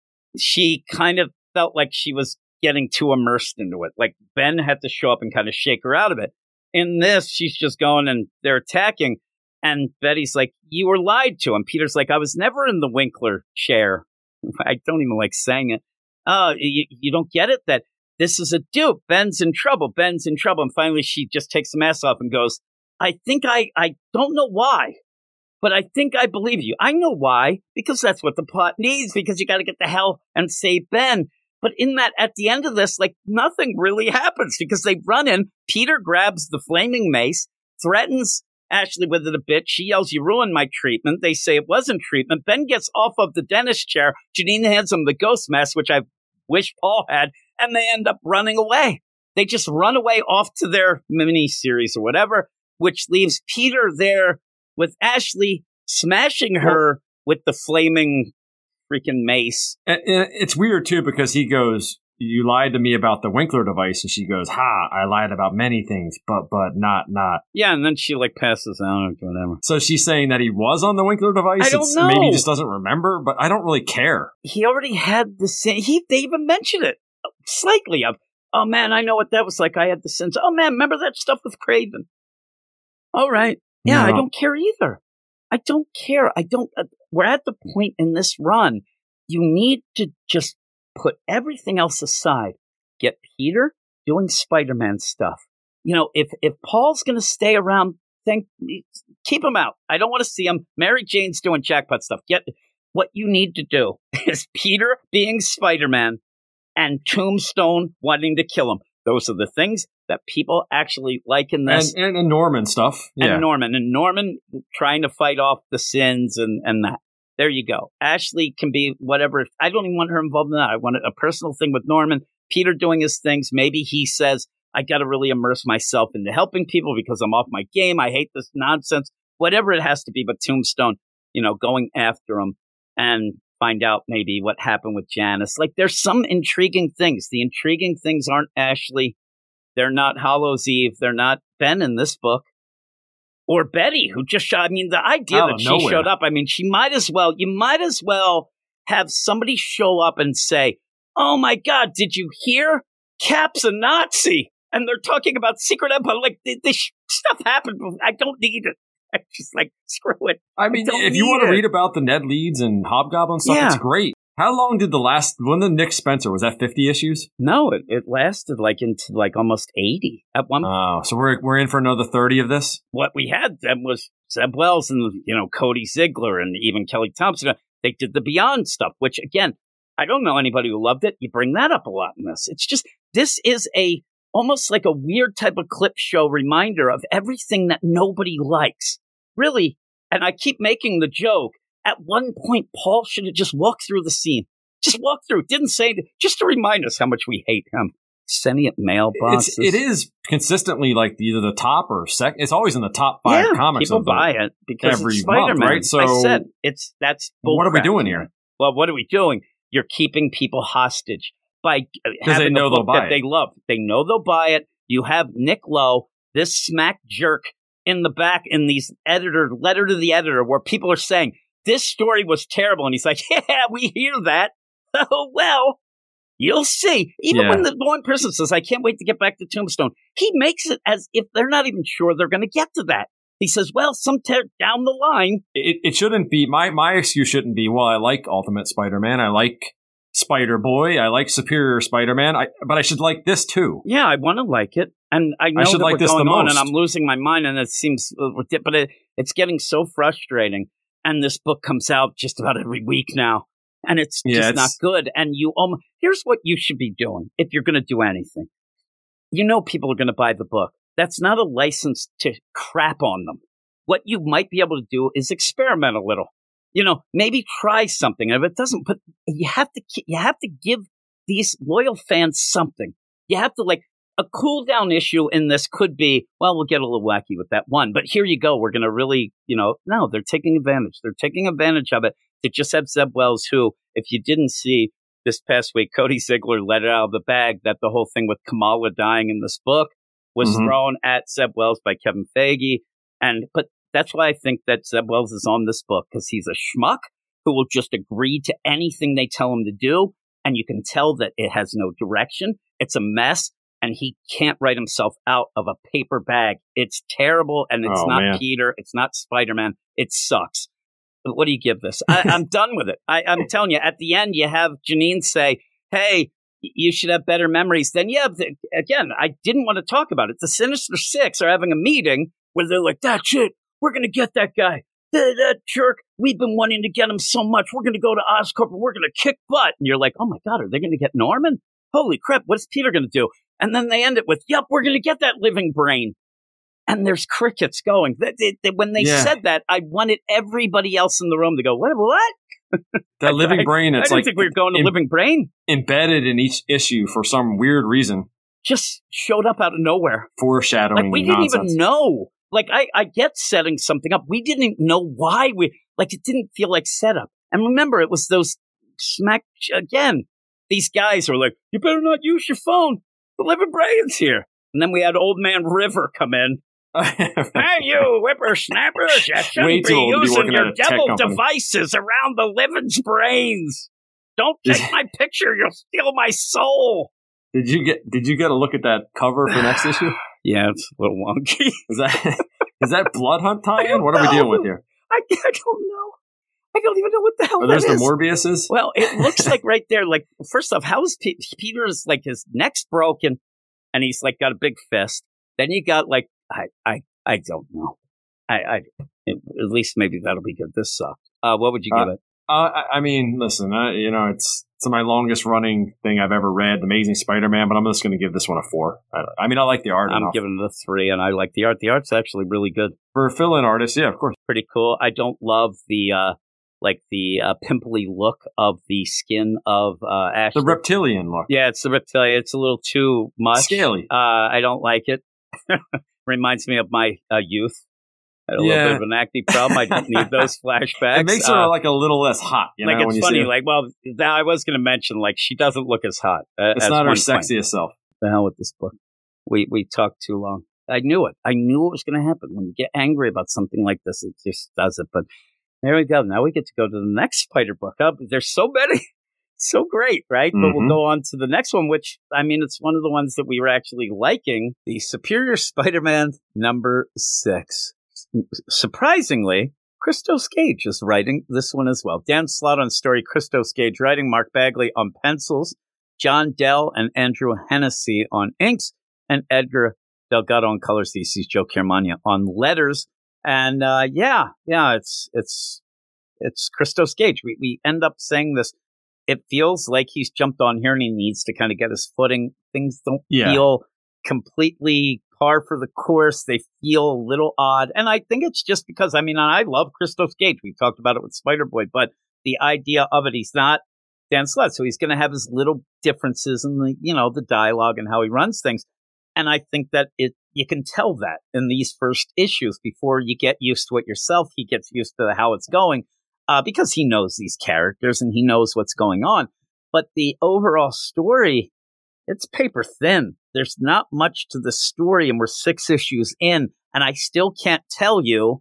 She kind of felt like she was getting too immersed into it. Like Ben had to show up and kind of shake her out of it. In this, she's just going and they're attacking. And Betty's like, you were lied to. And Peter's like, I was never in the Winkler chair. I don't even like saying it. Oh, you, you don't get it? That this is a dupe. Ben's in trouble. Ben's in trouble. And finally, she just takes the mask off and goes, I think I, I don't know why, but I think I believe you. I know why, because that's what the plot needs, because you got to get the hell and save Ben. But in that, at the end of this, like nothing really happens because they run in. Peter grabs the flaming mace, threatens Ashley with it a bit. She yells, you ruined my treatment. They say it wasn't treatment. Ben gets off of the dentist chair. Janine hands him the ghost mask, which I wish Paul had, and they end up running away. They just run away off to their mini series or whatever, which leaves Peter there with Ashley smashing her with the flaming freaking mace. And, and it's weird too because he goes, you lied to me about the Winkler device, and she goes, ha, I lied about many things, but but not not. Yeah, and then she like passes out or whatever. So she's saying that he was on the Winkler device. I don't It's- know. Maybe he just doesn't remember, but I don't really care. He already had the sin. He they even mentioned it slightly of, oh man, I know what that was like. I had the sins. Oh man, remember that stuff with Craven? All right. Yeah, No. I don't care either. I don't care. I don't. Uh, we're at the point in this run. You need to just put everything else aside. Get Peter doing Spider-Man stuff. You know, if if Paul's going to stay around, think keep him out. I don't want to see him. Mary Jane's doing jackpot stuff. Get what you need to do is Peter being Spider-Man and Tombstone wanting to kill him. Those are the things that people actually like in this. And, and, and Norman stuff. Yeah. And Norman. And Norman trying to fight off the sins and, and that. There you go. Ashley can be whatever. I don't even want her involved in that. I want a personal thing with Norman. Peter doing his things. Maybe he says, I got to really immerse myself into helping people because I'm off my game. I hate this nonsense. Whatever it has to be. But Tombstone, you know, going after him and find out maybe what happened with Janice. Like there's some intriguing things. The intriguing things aren't Ashley. They're not Hallows Eve. They're not Ben in this book. Or Betty, who just shot. I mean, the idea Out that of she nowhere. showed up. I mean, she might as well. You might as well have somebody show up and say, "Oh my God, did you hear? Cap's a Nazi," and they're talking about Secret Empire. Like this sh- stuff happened. Before. I don't need it. I'm just like screw it. I mean, don't if you need want to it. read about the Ned Leeds and Hobgoblin stuff, Yeah. it's great. How long did the last, when the Nick Spencer, was that fifty issues? No, it, it lasted like into like almost eighty at one. Oh, so we're we're in for another thirty of this? What we had then was Zeb Wells and, you know, Cody Ziegler and even Kelly Thompson. They did the Beyond stuff, which again, I don't know anybody who loved it. You bring that up a lot in this. It's just, this is a almost like a weird type of clip show reminder of everything that nobody likes. Really, and I keep making the joke, at one point, Paul should have just walked through the scene. Just walked through. Didn't say, just to remind us how much we hate him. Sending it mailboxes. It's, it is consistently like either the top or second. It's always in the top five yeah, comics. people of the, buy it because every it's month, Spider-Man. right? So I said it's that's bull what are we crap. doing here? Well, what are we doing? You're keeping people hostage by uh, they having know a they'll book buy that it. they love. They know they'll buy it. You have Nick Lowe, this smack jerk, in the back in these editor letter to the editor where people are saying this story was terrible, and he's like, "Yeah, we hear that. Oh well." You'll see. Even Yeah. when the one person says, I can't wait to get back to Tombstone, he makes it as if they're not even sure they're going to get to that. He says, well, sometime down the line. It, it shouldn't be, my, my excuse shouldn't be, well, I like Ultimate Spider-Man, I like Spider-Boy, I like Superior Spider-Man, I, but I should like this too. Yeah, I want to like it. And I know I should that like we're this going the on most. and I'm losing my mind and it seems, but it, it's getting so frustrating. And this book comes out just about every week now. And it's Yeah, just it's- not good. And you, um, here's what you should be doing if you're going to do anything. You know people are going to buy the book. That's not a license to crap on them. What you might be able to do is experiment a little. You know, maybe try something. And if it doesn't, but you have to, you have to give these loyal fans something. You have to, like, a cool down issue in this could be, well, we'll get a little wacky with that one, but here you go. We're going to really, you know, no, they're taking advantage. They're taking advantage of it to just have Zeb Wells, who, if you didn't see this past week, Cody Ziegler let it out of the bag that the whole thing with Kamala dying in this book was Mhm. thrown at Zeb Wells by Kevin Feige. And, but that's why I think that Zeb Wells is on this book, because he's a schmuck who will just agree to anything they tell him to do. And you can tell that it has no direction. It's a mess. And he can't write himself out of a paper bag. It's terrible, and it's Oh, not man. Peter. It's not Spider-Man. It sucks. But what do you give this? I, I'm done with it. I, I'm telling you, at the end, you have Janine say, hey, y- you should have better memories. Then, yeah, th- again, I didn't want to talk about it. The Sinister Six are having a meeting where they're like, that's it. We're going to get that guy. That, that jerk. We've been wanting to get him so much. We're going to go to Oscorp and we're going to kick butt. And you're like, oh, my God, are they going to get Norman? Holy crap, what's Peter going to do? And then they end it with, yep, we're going to get that living brain. And there's crickets going. They, they, they, when they Yeah. said that, I wanted everybody else in the room to go, what? What? That living I- brain, I it's didn't like think we were going to em- living brain. embedded in each issue for some weird reason. Just showed up out of nowhere. Foreshadowing Like, we didn't nonsense. even know. Like, I, I get setting something up. We didn't even know why we, like, it didn't feel like setup. And remember, it was those smack, again, these guys were like, you better not use your phone. The living brain's here. And then we had old man River come in. Hey, you whippersnappers, you shouldn't Way be too old to be using working your at a tech devil company. devices around the living's brains. Don't take my picture. You'll steal my soul. Did you get Did you get a look at that cover for next issue? Yeah, it's a little wonky. Is that is that Blood Hunt I tie-in? don't What are we know. dealing with here? I, I don't know. I don't even know what the hell Are that those the is. Morbiuses? Well, it looks like right there, like, first off, how is Pe- Peter's, like, his neck's broken, and he's, like, got a big fist. Then you got, like, I I, I don't know. I, I At least maybe that'll be good. This sucked. Uh, what would you Uh, give it? Uh, I, I mean, listen, uh, you know, it's it's my longest running thing I've ever read, Amazing Spider-Man, but I'm just going to give this one a four. I, I mean, I like the art I'm enough. giving it a three, and I like the art. The art's actually really good. For a fill-in artist, yeah, of course. Pretty cool. I don't love the, uh, like, the uh, pimply look of the skin of uh, Ash. The reptilian look. Yeah, it's the reptilian. It's a little too much. Scaly. Uh, I don't like it. Reminds me of my uh, youth. I had a Yeah. little bit of an acne problem. I didn't need those flashbacks. It makes Uh, her like a little less hot, you like know, when it's you funny. see her. Like, well, now I was going to mention, like, she doesn't look as hot. Uh, It's as not her one point. sexiest self. The hell with this book. We we talked too long. I knew it. I knew it was going to happen. When you get angry about something like this, it just does it. But there we go. Now we get to go to the next Spider book. Up. There's so many. So great, right? But we'll Mhm. go on to the next one, which, I mean, it's one of the ones that we were actually liking. The Superior Spider-Man number six. Surprisingly, Christos Gage is writing this one as well. Dan Slott on story, Christos Gage writing, Mark Bagley on pencils, John Dell and Andrew Hennessy on inks, and Edgar Delgado on colors. He sees Joe Caramagna on letters. And uh, yeah, yeah, it's it's it's Christos Gage. We we end up saying this. It feels like he's jumped on here and he needs to kind of get his footing. Things don't Yeah. feel completely par for the course. They feel a little odd. And I think it's just because, I mean, I love Christos Gage. We talked about it with Spider-Boy, but the idea of it, he's not Dan Slott. So he's going to have his little differences in the, you know, the dialogue and how he runs things. And I think that it, you can tell that in these first issues before you get used to it yourself. He gets used to how it's going. Uh, because he knows these characters and he knows what's going on. But the overall story, it's paper thin. There's not much to the story, and we're six issues in, and I still can't tell you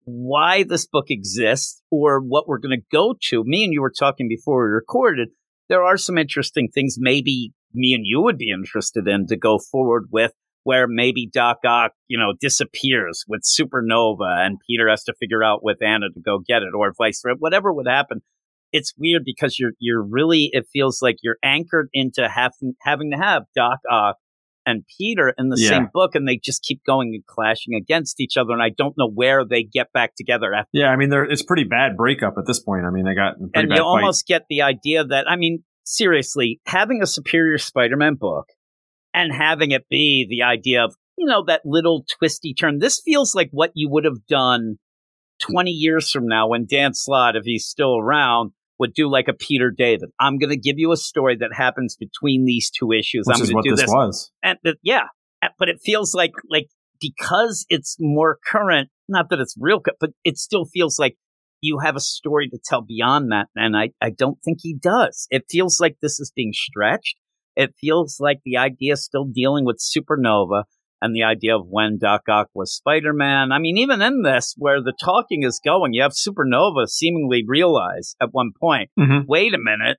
why this book exists or what we're going to go to. Me and you were talking before we recorded there are some interesting things maybe me and you would be interested in to go forward with, where maybe Doc Ock, you know, disappears with Supernova and Peter has to figure out with Anna to go get it, or vice versa, whatever would happen. It's weird because you're you're really, it feels like you're anchored into having having to have Doc Ock and Peter in the yeah. same book, and they just keep going and clashing against each other, and I don't know where they get back together after. Yeah, I mean, it's pretty bad breakup at this point. I mean, they got a pretty and bad you fight. Almost get the idea that, I mean, seriously, having a Superior Spider-Man book and having it be the idea of, you know, that little twisty turn. This feels like what you would have done twenty years from now when Dan Slott, if he's still around, would do like a Peter David. I'm going to give you a story that happens between these two issues. Which I'm is going what to do this this. was. And the, yeah, but it feels like like because it's more current. Not that it's real, but it still feels like you have a story to tell beyond that. And I, I don't think he does. It feels like this is being stretched. It feels like the idea is still dealing with Supernova and the idea of when Doc Ock was Spider-Man. I mean, even in this, where the talking is going, you have Supernova seemingly realize at one point, mm-hmm. wait a minute,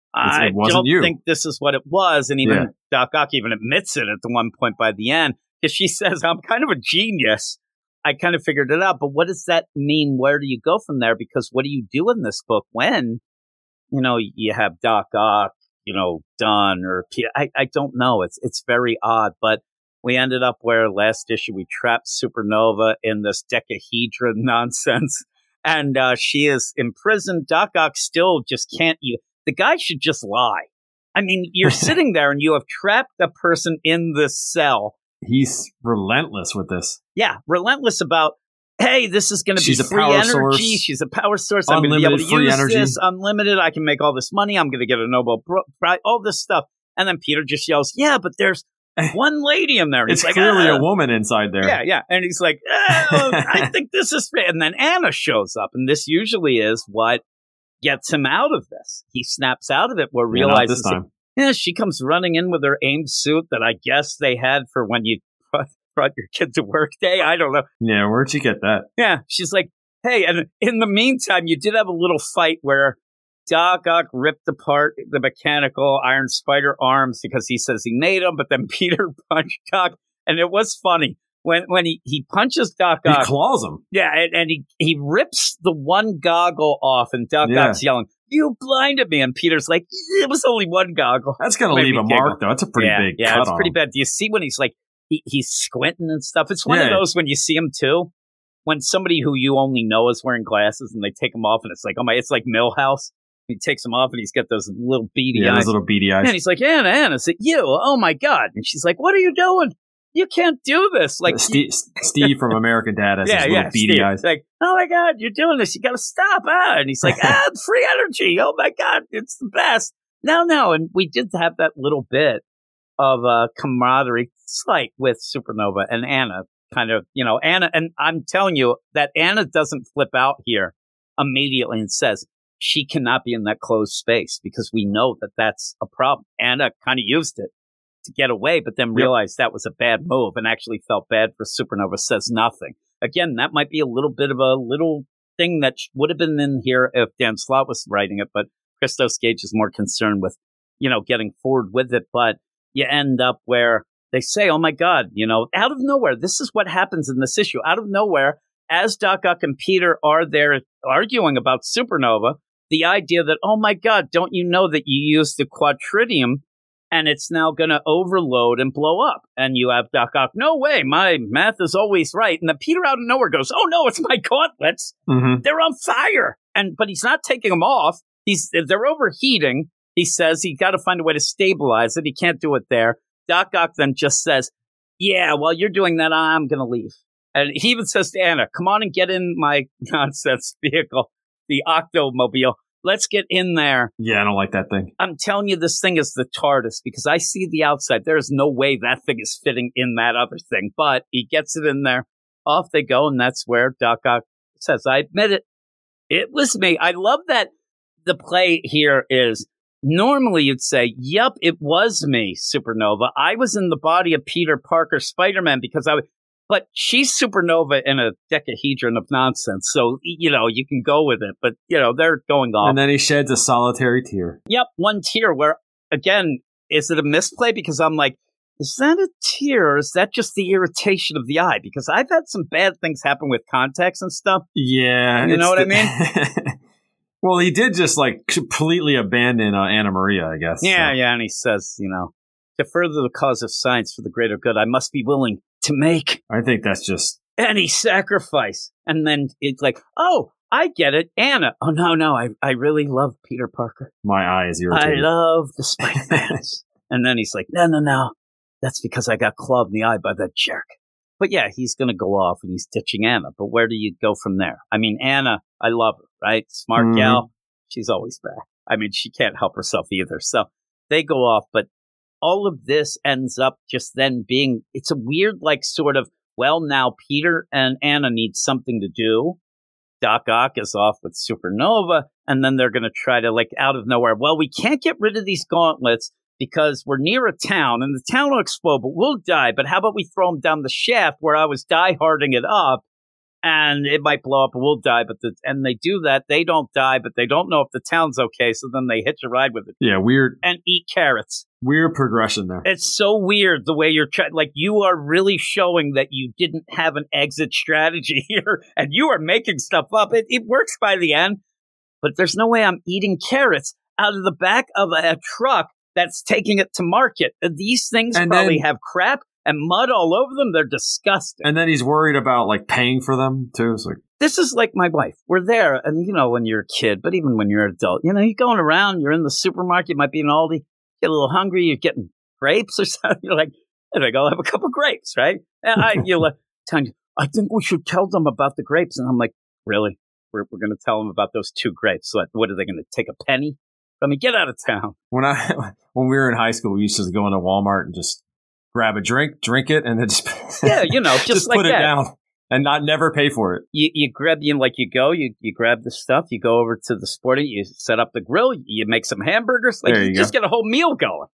I don't you. think this is what it was. And even yeah. Doc Ock even admits it at the one point by the end, because she says, I'm kind of a genius. I kind of figured it out. But what does that mean? Where do you go from there? Because what do you do in this book when, you know, you have Doc Ock, you know, done or I, I don't know. It's it's very odd, but we ended up where last issue we trapped Supernova in this decahedron nonsense, and uh, she is imprisoned. Doc Ock still just can't. You the guy should just lie. I mean, you're sitting there and you have trapped a person in this cell. He's relentless with this. Yeah, relentless about. Hey, this is going to be She's a free power energy. source. She's a power source. I'm going to be able to free use energy. this. Unlimited. I can make all this money. I'm going to get a Nobel Prize. All this stuff. And then Peter just yells, yeah, but there's one lady in there. And it's he's like, clearly ah. a woman inside there. Yeah, yeah. And he's like, oh, I think this is fair. And then Anna shows up. And this usually is what gets him out of this. He snaps out of it where yeah, realizes, not this time. yeah, she comes running in with her AIM suit that I guess they had for when you brought your kid to work day. I don't know. Yeah, where'd you get that? Yeah, she's like, hey, and in the meantime, you did have a little fight where Doc Ock ripped apart the mechanical Iron Spider arms because he says he made them, but then Peter punched Doc, and it was funny. When when he, he punches Doc Ock. He claws him. Yeah, and, and he, he rips the one goggle off, and Doc yeah. Ock's yelling, you blinded me, and Peter's like, it was only one goggle. That's going to leave a giggle. mark, though. That's a pretty yeah, big Yeah, cut it's on pretty him. bad. Do you see when he's like, He, he's squinting and stuff. It's one yeah. of those when you see him too, when somebody who you only know is wearing glasses and they take them off and it's like, oh my, it's like Millhouse. He takes them off and he's got those little beady yeah, eyes. those little beady eyes. And he's like, Anna, Anna, is it you? Oh my God. And she's like, what are you doing? You can't do this. Like Steve, Steve from American Dad has yeah, his little yeah, beady Steve. eyes. Like, oh my God, you're doing this. You got to stop. Ah. And he's like, ah, free energy. Oh my God, it's the best. No, no. And we did have that little bit of uh, camaraderie, slight, with Supernova and Anna. Kind of, you know, Anna, and I'm telling you that Anna doesn't flip out here immediately and says she cannot be in that closed space because we know that that's a problem. Anna kind of used it to get away, but then realized yep. that was a bad move and actually felt bad for Supernova, says nothing. Again, that might be a little bit of a little thing that would have been in here if Dan Slott was writing it, but Christos Gage is more concerned with, you know, getting forward with it. But you end up where they say, oh my God, you know, out of nowhere, this is what happens in this issue. Out of nowhere, as Doc Ock and Peter are there arguing about Supernova, the idea that, oh my God, don't you know that you used the quadridium and it's now going to overload and blow up? And you have Doc Ock, no way, my math is always right. And then Peter out of nowhere goes, oh no, it's my gauntlets. Mm-hmm. They're on fire. And but he's not taking them off. He's they're overheating. He says he got to find a way to stabilize it. He can't do it there. Doc Ock then just says, yeah, while you're doing that, I'm going to leave. And he even says to Anna, come on and get in my nonsense vehicle, the Octomobile. Let's get in there. Yeah, I don't like that thing. I'm telling you, this thing is the TARDIS because I see the outside. There's no way that thing is fitting in that other thing. But he gets it in there. Off they go. And that's where Doc Ock says, I admit it. It was me. I love that the play here is, normally you'd say, yep, it was me, Supernova. I was in the body of Peter Parker, Spider-Man, because I was, But she's supernova in a decahedron of nonsense. So, you know, you can go with it. But, you know, they're going off. And then he sheds a solitary tear. Yep, one tear where, again, is it a misplay? Because I'm like, is that a tear or is that just the irritation of the eye? Because I've had some bad things happen with contacts and stuff. Yeah. You know what the- I mean? Well, he did just like completely abandon uh, Anna Maria, I guess. Yeah, so. yeah. And he says, you know, to further the cause of science for the greater good, I must be willing to make I think that's just any sacrifice. And then it's like, oh, I get it. Anna. Oh, no, no. I, I really love Peter Parker. my eye is I irritated. love the Spider-Mans. And then he's like, no, no, no. That's because I got clawed in the eye by that jerk. But yeah, he's going to go off and he's ditching Anna. But where do you go from there? I mean, Anna, I love her, right? Smart Mhm. gal. She's always back. I mean, she can't help herself either. So they go off. But all of this ends up just then being, it's a weird, like, sort of, well, now Peter and Anna need something to do. Doc Ock is off with Supernova. And then they're going to try to, like, out of nowhere, well, we can't get rid of these gauntlets because we're near a town and the town will explode, but we'll die. But how about we throw them down the shaft where I was die-harding it up and it might blow up and we'll die. But the, and they do that. They don't die, but they don't know if the town's okay. So then they hitch a ride with it Yeah, weird, and eat carrots. weird progression there. It's so weird the way you're trying. Like, you are really showing that you didn't have an exit strategy here and you are making stuff up. It, it works by the end, but there's no way I'm eating carrots out of the back of a, a truck that's taking it to market. These things And probably then- have crap and mud all over them. They're disgusting. And then he's worried about like paying for them too. It's like, This is like my wife. We're there, and you know, when you're a kid, but even when you're an adult, you know, you're going around, you're in the supermarket, you might be in Aldi, get a little hungry, you're getting grapes or something. You're like, there I go, have a couple grapes, right? And I, you're like, telling you, I think we should tell them about the grapes. And I'm like, really? We're, we're going to tell them about those two grapes. So what are they going to take a penny? I mean, get out of town. when I when we were in high school, we used to go into Walmart and just grab a drink, drink it, and then just Yeah, you know, just, just like put that. it down and not never pay for it. You, you grab, you like you go, you, you grab the stuff, you go over to the sporting, you set up the grill, you make some hamburgers, like There you, you just go. get a whole meal going.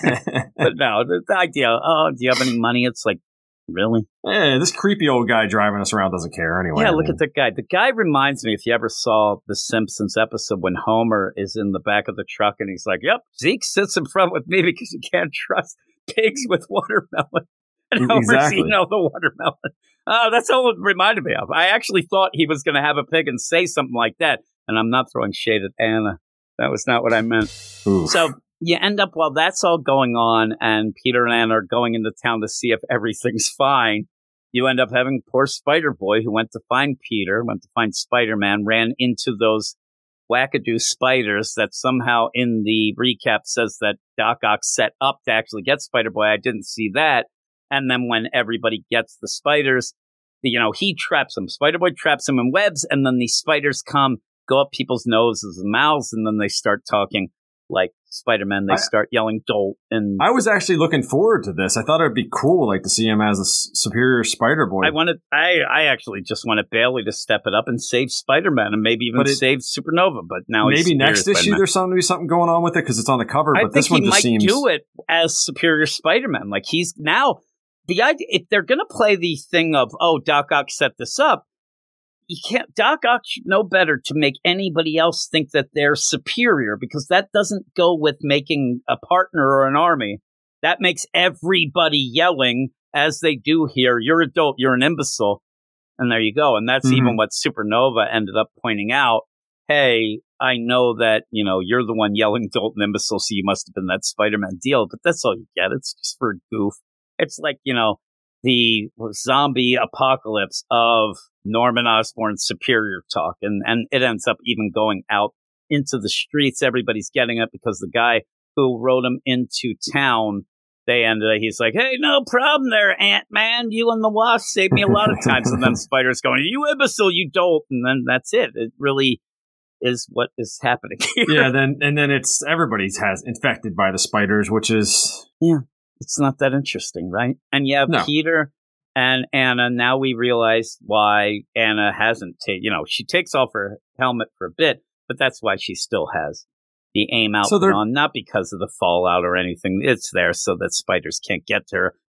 But no, the, the idea, oh, do you have any money? It's like, really? Yeah, this creepy old guy driving us around doesn't care anyway. Yeah, I look mean, at the guy. The guy reminds me, if you ever saw the Simpsons episode when Homer is in the back of the truck and he's like, yep, Zeke sits in front with me because you can't trust pigs with watermelon. And Homer's Exactly. eating all the watermelon. Oh, that's all it reminded me of. I actually thought he was going to have a pig and say something like that. And I'm not throwing shade at Anna. That was not what I meant. Oof. So you end up, while that's all going on and Peter and Anna are going into town to see if everything's fine, you end up having poor Spider-Boy who went to find Peter, went to find Spider-Man, ran into those wackadoo spiders that somehow in the recap says that Doc Ock set up to actually get Spider-Boy. I didn't see that. And then when everybody gets the spiders, you know, he traps them. Spider-Boy traps them in webs, and then these spiders come, go up people's noses and mouths, and then they start talking like Spider-Man. They I- start yelling Dolt. And I was actually looking forward to this. I thought it'd be cool, like to see him as a s- superior Spider-Boy. I wanted, I, I actually just wanted Bailey to step it up and save Spider-Man and maybe even But it- save Supernova. But now he's Maybe Superior next issue Spider-Man. there's something to be something going on with it because it's on the cover. I But think this one he just might seems do it as Superior Spider-Man. Like he's now the idea. If they're going to play the thing of, oh, Doc Ock set this up, you can't. Doc Ock should know better to make anybody else think that they're superior, because that doesn't go with making a partner or an army. That makes everybody yelling as they do here. You're a dope. You're an imbecile. And there you go. And that's Mhm. even what Supernova ended up pointing out. Hey, I know that, you know, you're the one yelling dolt and imbecile, so you must have been that Spider-Man deal, but that's all you get. It's just for a goof. It's like, you know, the zombie apocalypse of Norman Osborn's superior talk. And, and it ends up even going out into the streets. Everybody's getting it because the guy who wrote him into town, they ended up, he's like, hey, no problem there, Ant-Man. You and the Wasp saved me a lot of times. And then Spider's going, you imbecile, you dolt. And then that's it. It really is what is happening here. yeah. Then and then it's everybody's has infected by the spiders, which is It's not that interesting, right? And you have No. Peter and Anna. Now we realize why Anna hasn't taken, you know, she takes off her helmet for a bit, but that's why she still has the AIM outfit So they're- on, not because of the fallout or anything. It's there so that spiders can't get to her.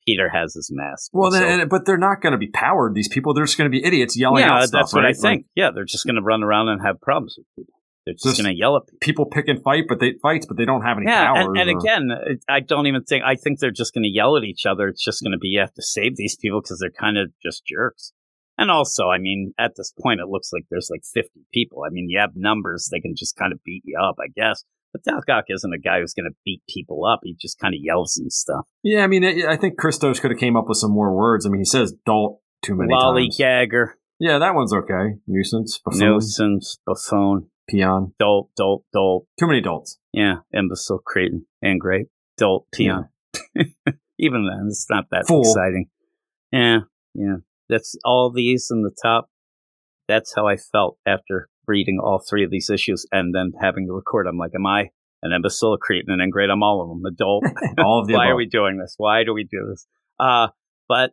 Peter has his mask. Well, so, then, but they're not going to be powered. These people, they're just going to be idiots yelling yeah, out stuff. that's what right? I think. Like, yeah, they're just going to run around and have problems with people. They're just, just going to yell at people. People pick and fight, but they fights, but they don't have any Yeah, powers. and, and or, again, I don't even think I think they're just going to yell at each other. It's just going to be you have to save these people because they're kind of just jerks. And also, I mean, at this point, it looks like there's like fifty people. I mean, you have numbers; they can just kind of beat you up, I guess. But Doc Ock isn't a guy who's going to beat people up. He just kind of yells and stuff. Yeah, I mean, I think Christos could have came up with some more words. I mean, he says "dolt" too many times. Lollygagger. Yeah, that one's okay. Nuisance, buffoon, Nuisance, buffoon, peon. dolt, dolt, dolt. Too many dolts. Yeah, imbecile, cretin, and great. Dolt, peon. Yeah. Even then, it's not that Fool. exciting. Yeah, yeah. That's all these in the top. That's how I felt after reading all three of these issues and then having to record. I'm like, am I an imbecile, a cretin, and great? I'm all of them. Adult. All of the Why above. are we doing this? Why do we do this? Uh, but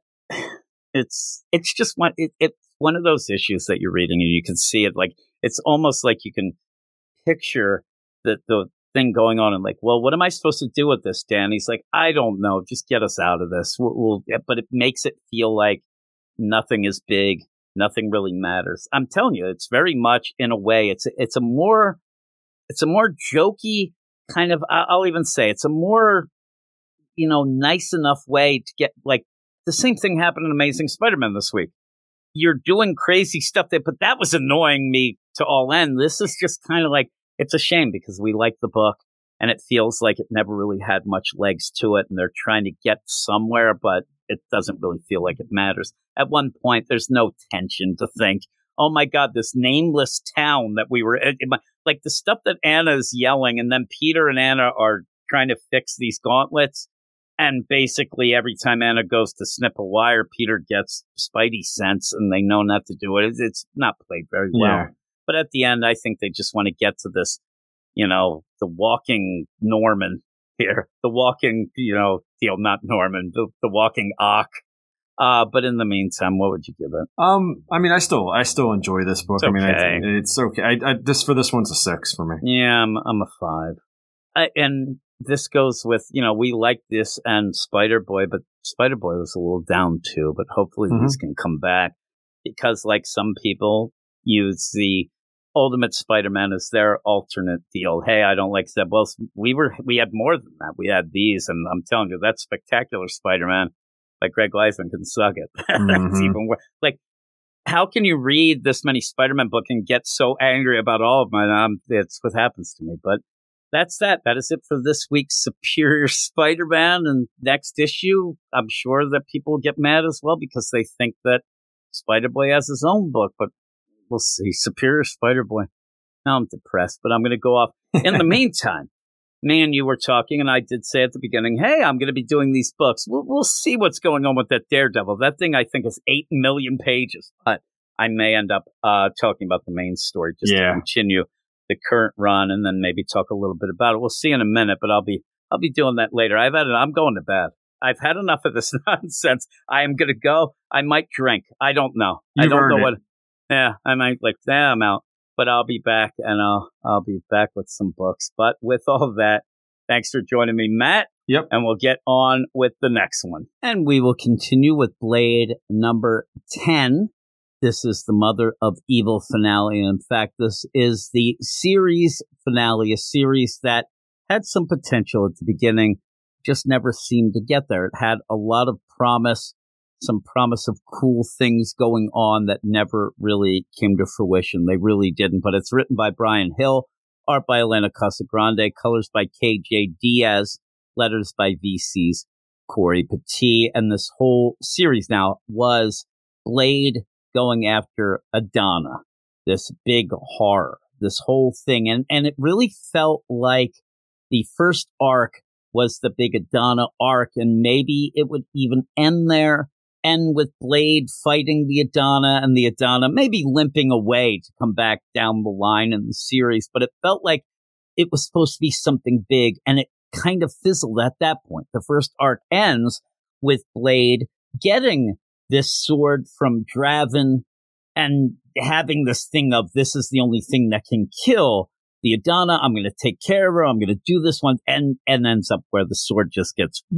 it's it's just one. It, it's one of those issues that you're reading and you can see it. Like it's almost like you can picture the the thing going on and like, well, what am I supposed to do with this, Dan? He's like, I don't know. Just get us out of this. We'll, we'll but it makes it feel like nothing is big. Nothing really matters. I'm telling you, it's very much in a way. It's a, it's a more it's a more jokey kind of. I'll even say it's a more you know nice enough way to get like the same thing happened in Amazing Spider-Man this week. You're doing crazy stuff there, but that was annoying me to all end. This is just kind of like it's a shame because we like the book and it feels like it never really had much legs to it, and they're trying to get somewhere, but it doesn't really feel like it matters. At one point, there's no tension to think, oh my God, this nameless town that we were like the stuff that Anna is yelling, and then Peter and Anna are trying to fix these gauntlets. And basically, every time Anna goes to snip a wire, Peter gets Spidey sense, and they know not to do it. It's not played very well. Yeah. But at the end, I think they just want to get to this, you know, the walking Norman here, the walking, you know, deal, not Norman, the, the walking Ock. Uh, but in the meantime, what would you give it? Um, I mean, I still, I still enjoy this book. It's I mean, okay. I, it's okay. I, I, this for this one's a six for me. Yeah, I'm, I'm a five. I, and this goes with, you know, we like this and Spider-Boy, but Spider-Boy was a little down too. But hopefully Mm-hmm. these can come back because, like, some people use the Ultimate Spider-Man as their alternate deal. Hey, I don't like that. Well, we were we had more than that. We had these, and I'm telling you, that Spectacular Spider-Man, like Greg Leisman, can suck it. That's Mm-hmm. even worse. Like, how can you read this many Spider-Man books and get so angry about all of them? Um, it's what happens to me. But that's that. That is it for this week's Superior Spider-Man. And next issue, I'm sure that people will get mad as well because they think that Spider-Boy has his own book, but we'll see. Superior Spider-Boy. Now I'm depressed, but I'm going to go off. In the meantime, man, you were talking, and I did say at the beginning, hey, I'm going to be doing these books. We'll, we'll see what's going on with that Daredevil. That thing, I think, is eight million pages. But I may end up uh, talking about the main story just Yeah. to continue the current run, and then maybe talk a little bit about it. We'll see in a minute, but I'll be I'll be doing that later. I've had it. I'm going to bed. I've had enough of this nonsense. I am going to go. I might drink. I don't know. I You've don't earned know it. what. Yeah, I might like, nah, I'm out. But I'll be back, and I'll I'll be back with some books. But with all that, thanks for joining me, Matt. Yep. And we'll get on with the next one. And we will continue with Blade number ten. This is the Mother of Evil finale. And in fact, this is the series finale, a series that had some potential at the beginning, just never seemed to get there. It had a lot of promise, some promise of cool things going on that never really came to fruition. They really didn't. But it's written by Brian Hill, art by Elena Casagrande, colors by K J Diaz, letters by V C's Corey Petit. And this whole series now was Blade going after Adana, this big horror, this whole thing. And, and it really felt like the first arc was the big Adana arc, and maybe it would even end there, end with Blade fighting the Adana and the Adana maybe limping away to come back down the line in the series. But it felt like it was supposed to be something big, and it kind of fizzled at that point. The first arc ends with Blade getting this sword from Draven and having this thing of, this is the only thing that can kill the Adana. I'm going to take care of her. I'm going to do this one. And, and ends up where the sword just gets whoop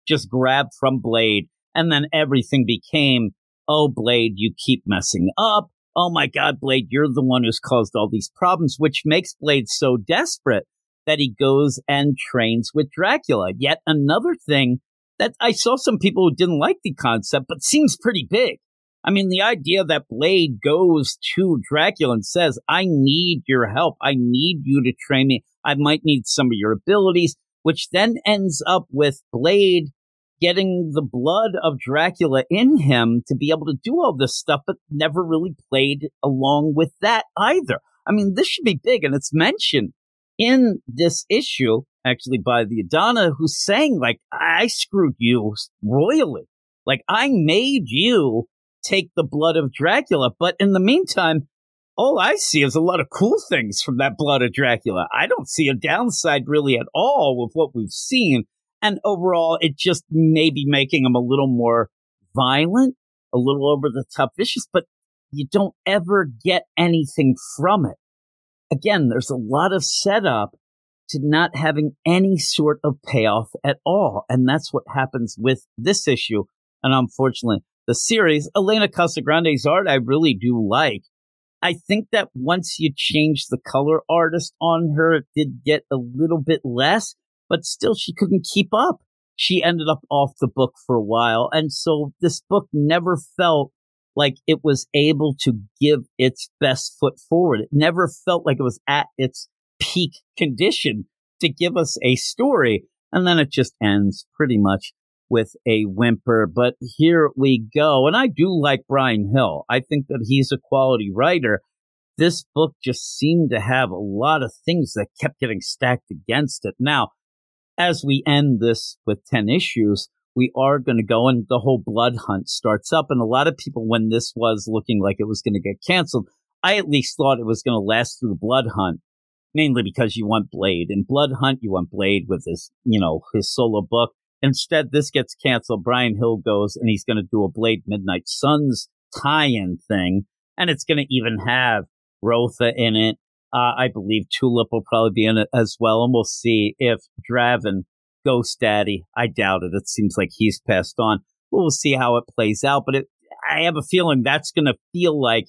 just grabbed from Blade. And then everything became, oh, Blade, you keep messing up. Oh, my God, Blade, you're the one who's caused all these problems, which makes Blade so desperate that he goes and trains with Dracula. Yet another thing that I saw some people who didn't like the concept, but seems pretty big. I mean, the idea that Blade goes to Dracula and says, I need your help. I need you to train me. I might need some of your abilities, which then ends up with Blade getting the blood of Dracula in him to be able to do all this stuff, but never really played along with that either. I mean, this should be big, and it's mentioned in this issue, actually, by the Adana, who's saying, like, I screwed you royally. Like, I made you take the blood of Dracula, but in the meantime, all I see is a lot of cool things from that blood of Dracula. I don't see a downside really at all with what we've seen. And overall, it just may be making him a little more violent, a little over the top vicious, but you don't ever get anything from it. Again, there's a lot of setup to not having any sort of payoff at all. And that's what happens with this issue. And unfortunately, the series, Elena Casagrande's art, I really do like. I think that once you change the color artist on her, it did get a little bit less, but still she couldn't keep up. She ended up off the book for a while. And so this book never felt like it was able to give its best foot forward. It never felt like it was at its peak condition to give us a story. And then it just ends pretty much with a whimper. But here we go. And I do like Brian Hill. I think that he's a quality writer. This book just seemed to have a lot of things that kept getting stacked against it. Now, as we end this with ten issues, we are going to go and the whole Blood Hunt starts up. And a lot of people, when this was looking like it was going to get canceled, I at least thought it was going to last through Blood Hunt, mainly because you want Blade. In Blood Hunt, you want Blade with his, you know, his solo book. Instead, this gets canceled. Brian Hill goes and he's going to do a Blade Midnight Suns tie-in thing. And it's going to even have Rotha in it. Uh, I believe Tulip will probably be in it as well. And we'll see if Draven, Ghost Daddy, I doubt it. It seems like he's passed on. We'll see how it plays out. But it, I have a feeling that's going to feel like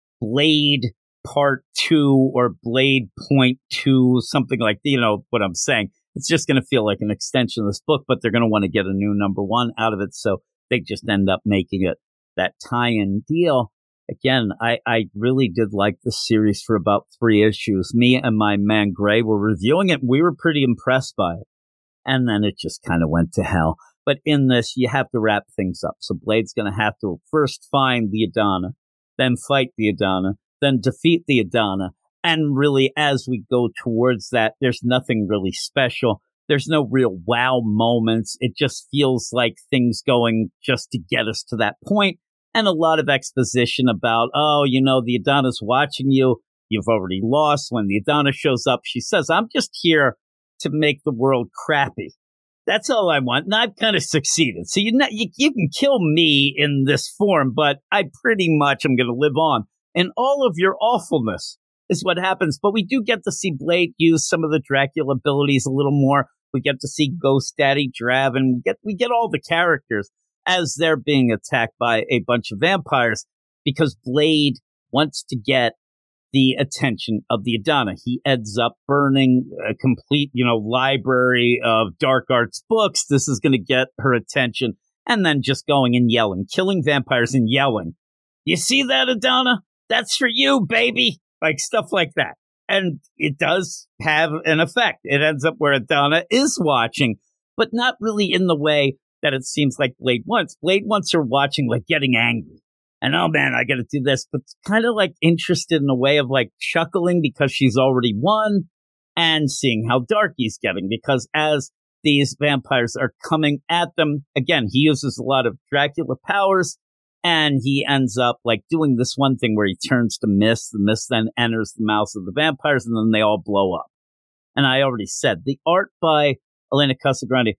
Blade Part two or Blade Point two, something like, you know, what I'm saying. It's just going to feel like an extension of this book, but they're going to want to get a new number one out of it. So they just end up making it that tie-in deal. Again, I, I really did like this series for about three issues. Me and my man Gray were reviewing it. We were pretty impressed by it. And then it just kind of went to hell. But in this, you have to wrap things up. So Blade's going to have to first find the Adana, then fight the Adana, then defeat the Adana. And really, as we go towards that, there's nothing really special. There's no real wow moments. It just feels like things going just to get us to that point. And a lot of exposition about, oh, you know, the Adana's watching you. You've already lost. When the Adana shows up, she says, I'm just here to make the world crappy. That's all I want. And I've kind of succeeded. So you, you, you can kill me in this form, but I pretty much am going to live on. And all of your awfulness is what happens. But we do get to see Blade use some of the Dracula abilities a little more. We get to see Ghost Daddy, Draven. We get, we get all the characters as they're being attacked by a bunch of vampires because Blade wants to get the attention of the Adana. He ends up burning a complete, you know, library of dark arts books. This is going to get her attention. And then just going and yelling, killing vampires and yelling. You see that, Adana? That's for you, baby. Like stuff like that. And it does have an effect. It ends up where Adana is watching, but not really in the way that it seems like Blade wants. Blade wants her watching, like getting angry. And oh man, I got to do this. But kind of like interested in a way of like chuckling because she's already won and seeing how dark he's getting. Because as these vampires are coming at them, again, he uses a lot of Dracula powers. And he ends up like doing this one thing where he turns to mist. The mist then enters the mouths of the vampires and then they all blow up. And I already said the art by Elena Casagrande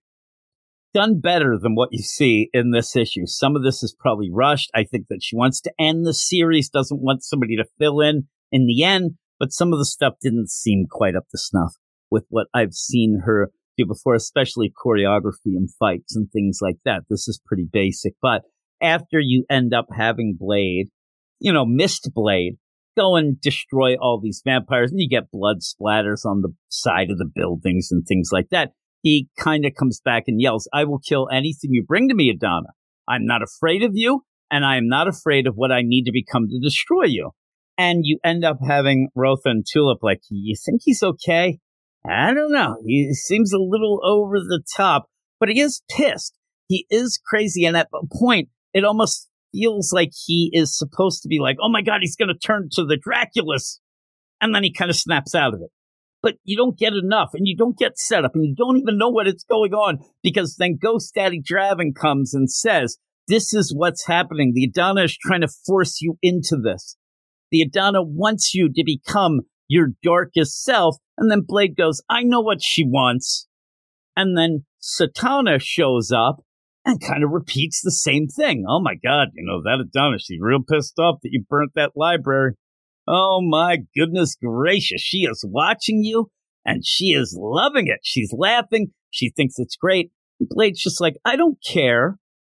done better than what you see in this issue. Some of this is probably rushed. I think that she wants to end the series, doesn't want somebody to fill in in the end. But some of the stuff didn't seem quite up to snuff with what I've seen her do before, especially choreography and fights and things like that. This is pretty basic. But after you end up having Blade, you know, Mist Blade, go and destroy all these vampires, and you get blood splatters on the side of the buildings and things like that. He kind of comes back and yells, I will kill anything you bring to me, Adana. I'm not afraid of you, and I am not afraid of what I need to become to destroy you. And you end up having Rotha and Tulip like, you think he's okay? I don't know. He seems a little over the top, but he is pissed. He is crazy. And at a point, it almost feels like he is supposed to be like, oh my God, he's going to turn to the Draculas. And then he kind of snaps out of it. But you don't get enough, and you don't get set up, and you don't even know what is going on, because then Ghost Daddy Draven comes and says, this is what's happening. The Adana is trying to force you into this. The Adana wants you to become your darkest self. And then Blade goes, I know what she wants. And then Satana shows up and kind of repeats the same thing. Oh my God, you know, that Adana, she's real pissed off that you burnt that library. Oh my goodness gracious. She is watching you and she is loving it. She's laughing. She thinks it's great. And Blade's just like, I don't care.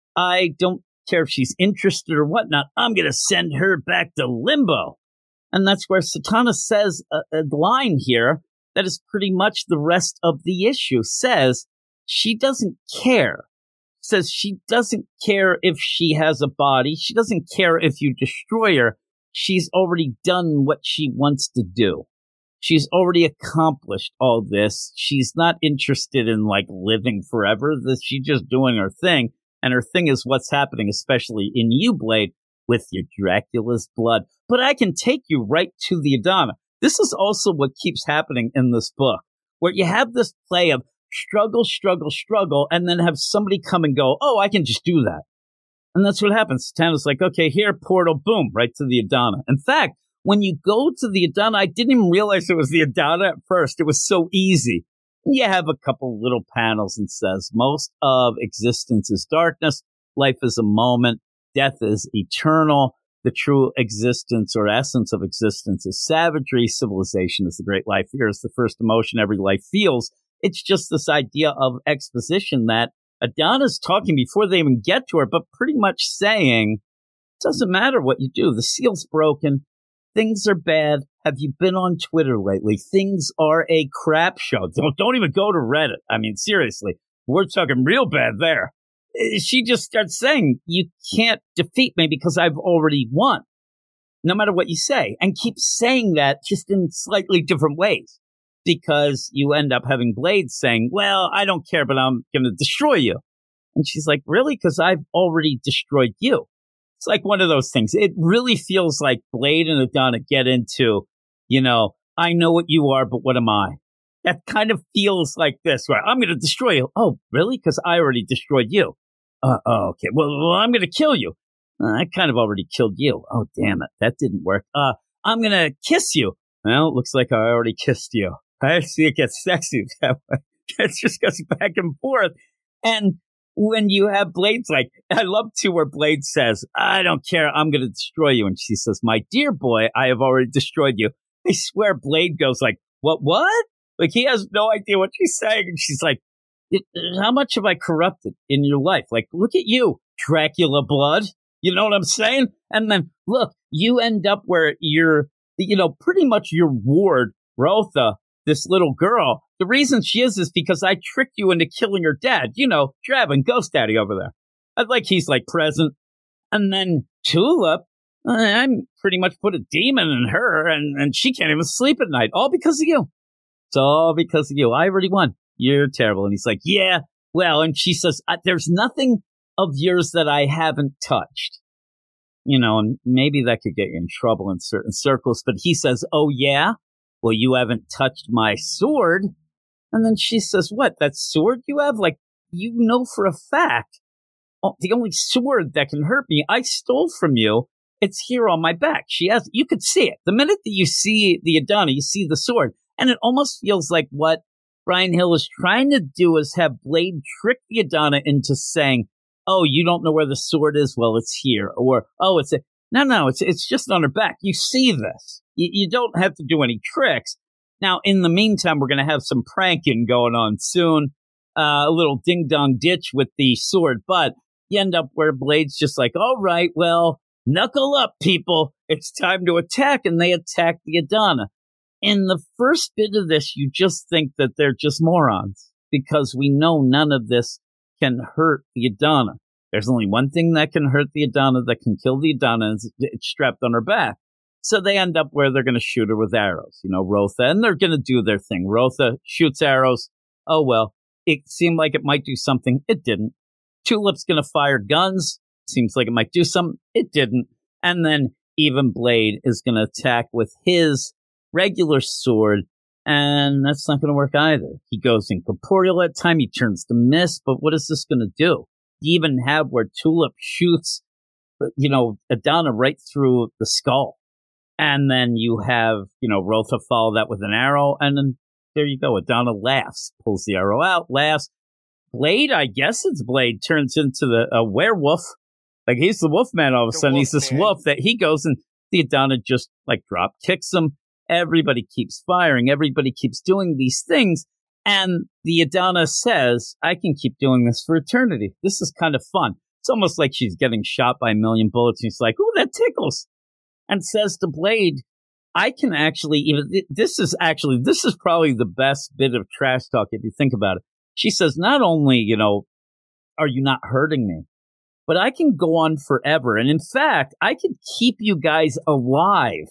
I don't care if she's interested or whatnot. I'm going to send her back to limbo. And that's where Satana says a, a line here that is pretty much the rest of the issue. Says she doesn't care. Says she doesn't care if she has a body. She doesn't care if you destroy her. She's already done what she wants to do. She's already accomplished all this. She's not interested in like living forever. She's just doing her thing. And her thing is what's happening, especially in you, Blade, with your Dracula's blood. But I can take you right to the Adana. This is also what keeps happening in this book, where you have this play of struggle, struggle, struggle, and then have somebody come and go, oh, I can just do that. And that's what happens. Satana's like, okay, here, portal, boom, right to the Adana. In fact, when you go to the Adana, I didn't even realize it was the Adana at first. It was so easy. You have a couple little panels and says, most of existence is darkness. Life is a moment. Death is eternal. The true existence or essence of existence is savagery. Civilization is the great life. Fear is the first emotion every life feels. It's just this idea of exposition that Adana's talking before they even get to her, but pretty much saying, it doesn't matter what you do. The seal's broken. Things are bad. Have you been on Twitter lately? Things are a crap show. Don't, don't even go to Reddit. I mean, seriously, we're talking real bad there. She just starts saying, you can't defeat me because I've already won, no matter what you say, and keep saying that just in slightly different ways, because you end up having Blade saying, well, I don't care, but I'm going to destroy you. And she's like, really? Because I've already destroyed you. It's like one of those things. It really feels like Blade and Adana get into, you know, I know what you are, but what am I? That kind of feels like this, where I'm going to destroy you. Oh, really? Because I already destroyed you. Uh, oh, okay. Well, well I'm going to kill you. Uh, I kind of already killed you. Oh, damn it. That didn't work. Uh, I'm going to kiss you. Well, it looks like I already kissed you. I see it gets sexy that way. It just goes back and forth. And when you have Blade's like, I love to where Blade says, I don't care. I'm going to destroy you. And she says, my dear boy, I have already destroyed you. I swear Blade goes like, what, what? Like he has no idea what she's saying. And she's like, how much have I corrupted in your life? Like, look at you, Dracula blood. You know what I'm saying? And then look, you end up where you're, you know, pretty much your ward, Rotha, this little girl. The reason she is is because I tricked you into killing her dad. You know, Draven, Ghost Daddy over there. I'd like he's like present. And then Tulip, I'm pretty much put a demon in her and, and she can't even sleep at night. All because of you. It's all because of you. I already won. You're terrible. And he's like, yeah, well, and she says, there's nothing of yours that I haven't touched. You know, and maybe that could get you in trouble in certain circles. But he says, oh, yeah? Well, you haven't touched my sword. And then she says, what, that sword you have? Like, you know for a fact, oh, the only sword that can hurt me, I stole from you. It's here on my back. She has, you could see it. The minute that you see the Adana, you see the sword. And it almost feels like what Bryan Hill is trying to do is have Blade trick the Adana into saying, oh, you don't know where the sword is? Well, it's here. Or, oh, it's a, no, no, it's it's just on her back. You see this. You, you don't have to do any tricks. Now, in the meantime, we're going to have some pranking going on soon. Uh, a little ding-dong ditch with the sword. But you end up where Blade's just like, all right, well, knuckle up, people. It's time to attack. And they attack the Adana. In the first bit of this, you just think that they're just morons. Because we know none of this can hurt the Adana. There's only one thing that can hurt the Adana, that can kill the Adana, and it's strapped on her back. So they end up where they're going to shoot her with arrows, you know, Rotha, and they're going to do their thing. Rotha shoots arrows. Oh, well, it seemed like it might do something. It didn't. Tulip's going to fire guns. Seems like it might do something. It didn't. And then even Blade is going to attack with his regular sword, and that's not going to work either. He goes incorporeal at time. He turns to mist, but what is this going to do? You even have where Tulip shoots, you know, Adana right through the skull. And then you have, you know, Rotha follow that with an arrow. And then there you go. Adana laughs, pulls the arrow out, laughs. Blade, I guess it's Blade, turns into the a werewolf. Like he's the wolf man all of a The sudden. wolf He's this man. wolf that he goes and the Adana just like drop kicks him. Everybody keeps firing. Everybody keeps doing these things. And the Adana says, I can keep doing this for eternity. This is kind of fun. It's almost like she's getting shot by a million bullets. And she's like, oh, that tickles. And says to Blade, I can actually even, this is actually, this is probably the best bit of trash talk if you think about it. She says, not only, you know, are you not hurting me, but I can go on forever. And in fact, I can keep you guys alive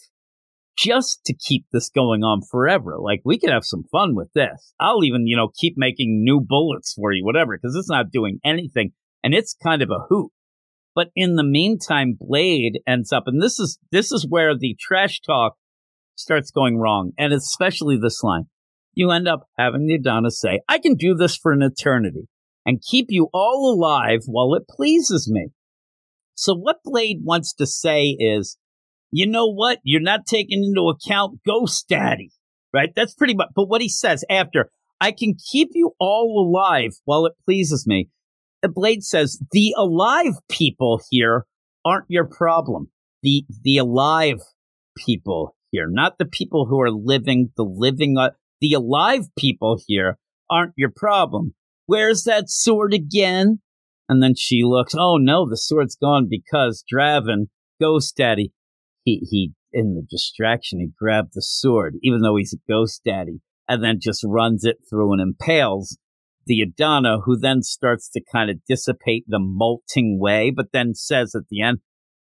just to keep this going on forever. Like, we could have some fun with this. I'll even, you know, keep making new bullets for you, whatever, because it's not doing anything. And it's kind of a hoot. But in the meantime, Blade ends up, and this is this is where the trash talk starts going wrong, and especially this line. You end up having the Adana say, I can do this for an eternity and keep you all alive while it pleases me. So what Blade wants to say is, you know what? You're not taking into account Ghost Daddy, right? That's pretty much, but what he says after, I can keep you all alive while it pleases me. The Blade says, the alive people here aren't your problem. The, the alive people here, not the people who are living, the living, uh, the alive people here aren't your problem. Where's that sword again? And then she looks, oh no, the sword's gone because Draven, Ghost Daddy, He, he, in the distraction, he grabbed the sword, even though he's a Ghost Daddy, and then just runs it through and impales the Adana, who then starts to kind of dissipate the molting way, but then says at the end,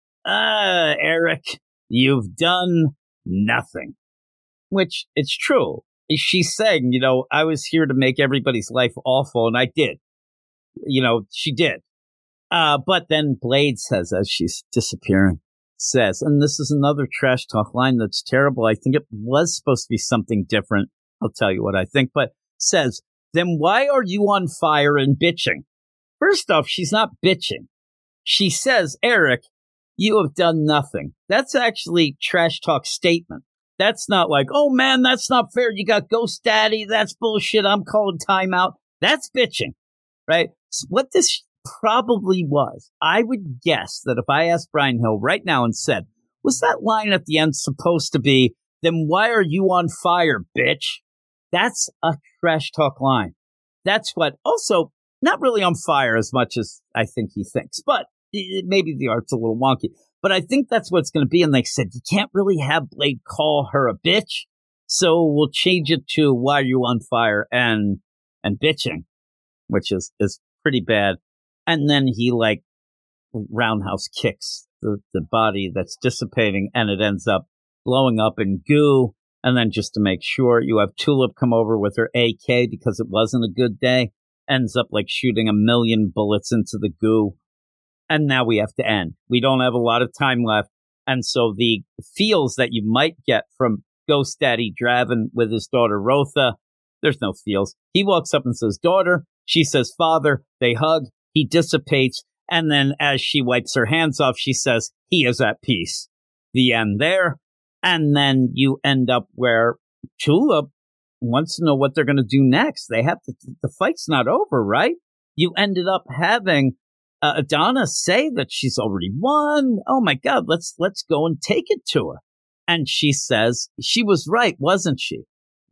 ah, Eric, you've done nothing. Which, it's true. She's saying, you know, I was here to make everybody's life awful, and I did. You know, she did. Uh, but then Blade says, as she's disappearing, says, and this is another trash talk line that's terrible. I think it was supposed to be something different. I'll tell you what I think, but says, then why are you on fire and bitching? First off, she's not bitching. She says, Eric, you have done nothing. That's actually trash talk statement. That's not like, oh man, that's not fair. You got Ghost Daddy. That's bullshit. I'm calling timeout. That's bitching, right? So what this probably was, I would guess that if I asked Brian Hill right now and said, was that line at the end supposed to be, then why are you on fire, bitch? That's a trash talk line. That's what, also, not really on fire as much as I think he thinks, but it, maybe the art's a little wonky. But I think that's what it's going to be. And they said, you can't really have Blade call her a bitch. So we'll change it to why are you on fire and, and bitching, which is, is pretty bad. And then he like roundhouse kicks the, the body that's dissipating and it ends up blowing up in goo. And then just to make sure, you have Tulip come over with her A K because it wasn't a good day. Ends up like shooting a million bullets into the goo. And now we have to end. We don't have a lot of time left. And so the feels that you might get from Ghost Daddy Draven with his daughter Rotha, there's no feels. He walks up and says, daughter. She says, father. They hug. He dissipates. And then as she wipes her hands off, she says, he is at peace. The end there. And then you end up where Tulip wants to know what they're going to do next. They have to, the fight's not over, right? You ended up having uh, Adana say that she's already won. Oh my God, let's, let's go and take it to her. And she says, she was right, wasn't she?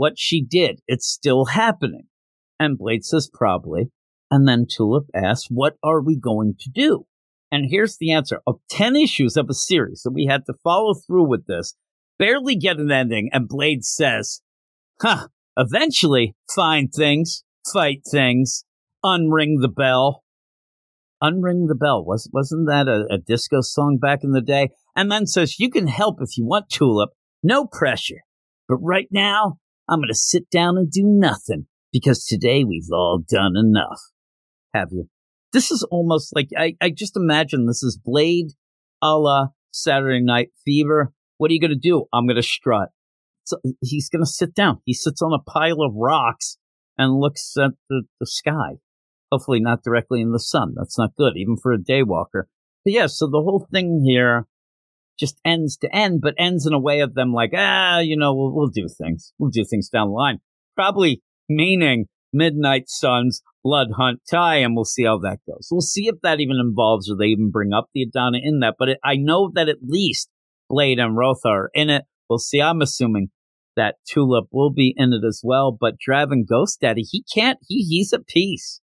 what she did. It's still happening. And Blade says, probably. And then Tulip asks, what are we going to do? And here's the answer. Of ten issues of a series that we had to follow through with this, barely get an ending, and Blade says, huh, eventually find things, fight things, unring the bell. Unring the bell. Was, wasn't that a, a disco song back in the day? And then says, you can help if you want, Tulip. No pressure. But right now, I'm going to sit down and do nothing, because today we've all done enough. Have you? This is almost like, I, I just imagine this is Blade a la Saturday Night Fever. What are you going to do? I'm going to strut. So he's going to sit down. He sits on a pile of rocks and looks at the, the sky. Hopefully not directly in the sun. That's not good, even for a daywalker. But yeah, so the whole thing here just ends to end, but ends in a way of them like, ah, you know, we'll, we'll do things. We'll do things down the line. Probably meaning Midnight Suns, Blood Hunt tie, and we'll see how that goes. We'll see if that even involves or they even bring up the Adana in that. But it, I know that at least Blade and Rotha are in it. We'll see. I'm assuming that Tulip will be in it as well. But Draven Ghost Daddy, he can't. He he's at peace.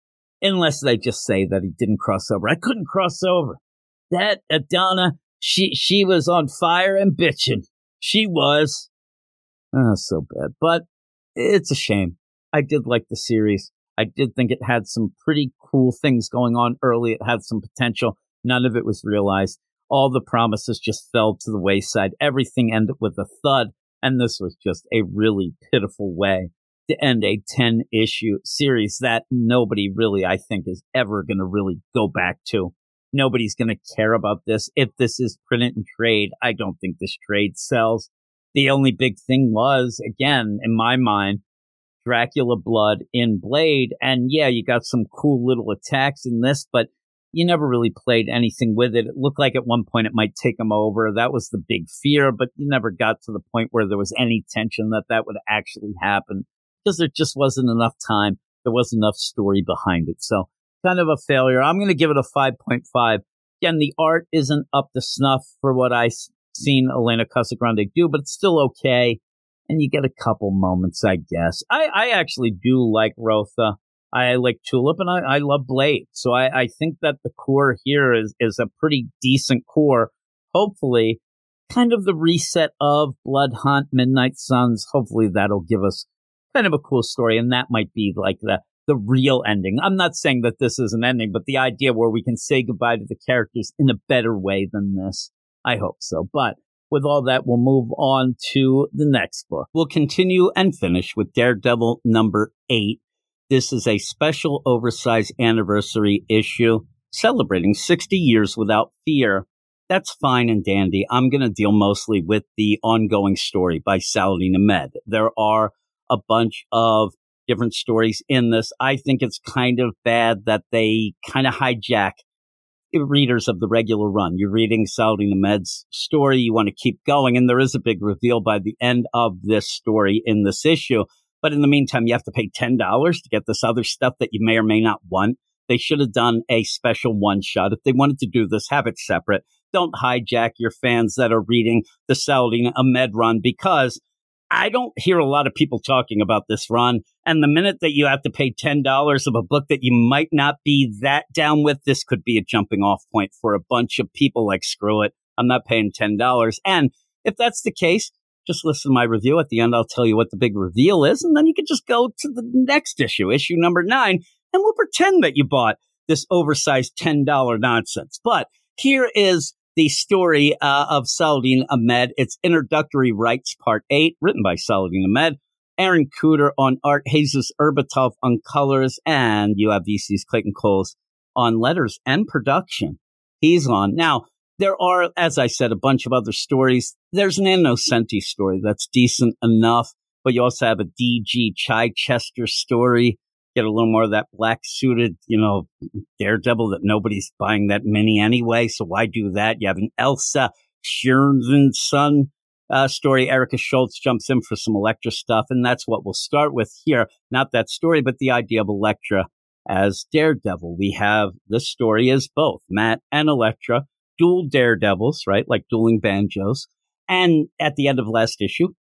Unless they just say that he didn't cross over. I couldn't cross over. That Adana, she she was on fire and bitching. She was. Oh, so bad. But it's a shame. I did like the series. I did think it had some pretty cool things going on early. It had some potential. None of it was realized. All the promises just fell to the wayside. Everything ended with a thud. And this was just a really pitiful way to end a ten-issue series that nobody really, I think, is ever going to really go back to. Nobody's going to care about this. If this is print and trade, I don't think this trade sells. The only big thing was, again, in my mind, Dracula blood in Blade. And yeah, you got some cool little attacks in this, but you never really played anything with it. It looked like at one point it might take him over. That was the big fear, but you never got to the point where there was any tension that that would actually happen because there just wasn't enough time. There wasn't enough story behind it. So kind of a failure. I'm going to give it a five point five. Again, the art isn't up to snuff for what I've seen Elena Casagrande do, but it's still okay. And you get a couple moments, I guess. I, I actually do like Rotha. I like Tulip, and I, I love Blade. So I, I think that the core here is, is a pretty decent core. Hopefully, kind of the reset of Blood Hunt, Midnight Suns. Hopefully that'll give us kind of a cool story, and that might be like the, the real ending. I'm not saying that this is an ending, but the idea where we can say goodbye to the characters in a better way than this. I hope so. But with all that, we'll move on to the next book. We'll continue and finish with Daredevil number eight. This is a special oversized anniversary issue celebrating sixty years without fear. That's fine and dandy. I'm going to deal mostly with the ongoing story by Saladin Ahmed. There are a bunch of different stories in this. I think it's kind of bad that they kind of hijack readers of the regular run. You're reading Saladin Ahmed's story. You want to keep going. And there is a big reveal by the end of this story in this issue. But in the meantime, you have to pay ten dollars to get this other stuff that you may or may not want. They should have done a special one shot. If they wanted to do this, have it separate. Don't hijack your fans that are reading the Saladin Ahmed run, because I don't hear a lot of people talking about this run. And the minute that you have to pay ten dollars of a book that you might not be that down with, this could be a jumping off point for a bunch of people like, screw it, I'm not paying ten dollars. And if that's the case, just listen to my review. At the end, I'll tell you what the big reveal is. And then you can just go to the next issue, issue number nine, and we'll pretend that you bought this oversized ten dollars nonsense. But here is the story uh, of Saladin Ahmed. It's Introductory Rights Part eight, written by Saladin Ahmed. Aaron Cooter on art, Jesus Urbatov on colors, and you have V C's Clayton Coles on letters and production. He's on. Now, there are, as I said, a bunch of other stories. There's an Innocenti story that's decent enough, but you also have a D G Chichester story. Get a little more of that black-suited, you know, Daredevil that nobody's buying that many anyway, so why do that? You have an Elsa Schirnson uh, story. Erica Schultz jumps in for some Elektra stuff, and that's what we'll start with here. Not that story, but the idea of Elektra as Daredevil. We have this story as both Matt and Elektra, dual Daredevils, right, like dueling banjos. And at the end of last issue,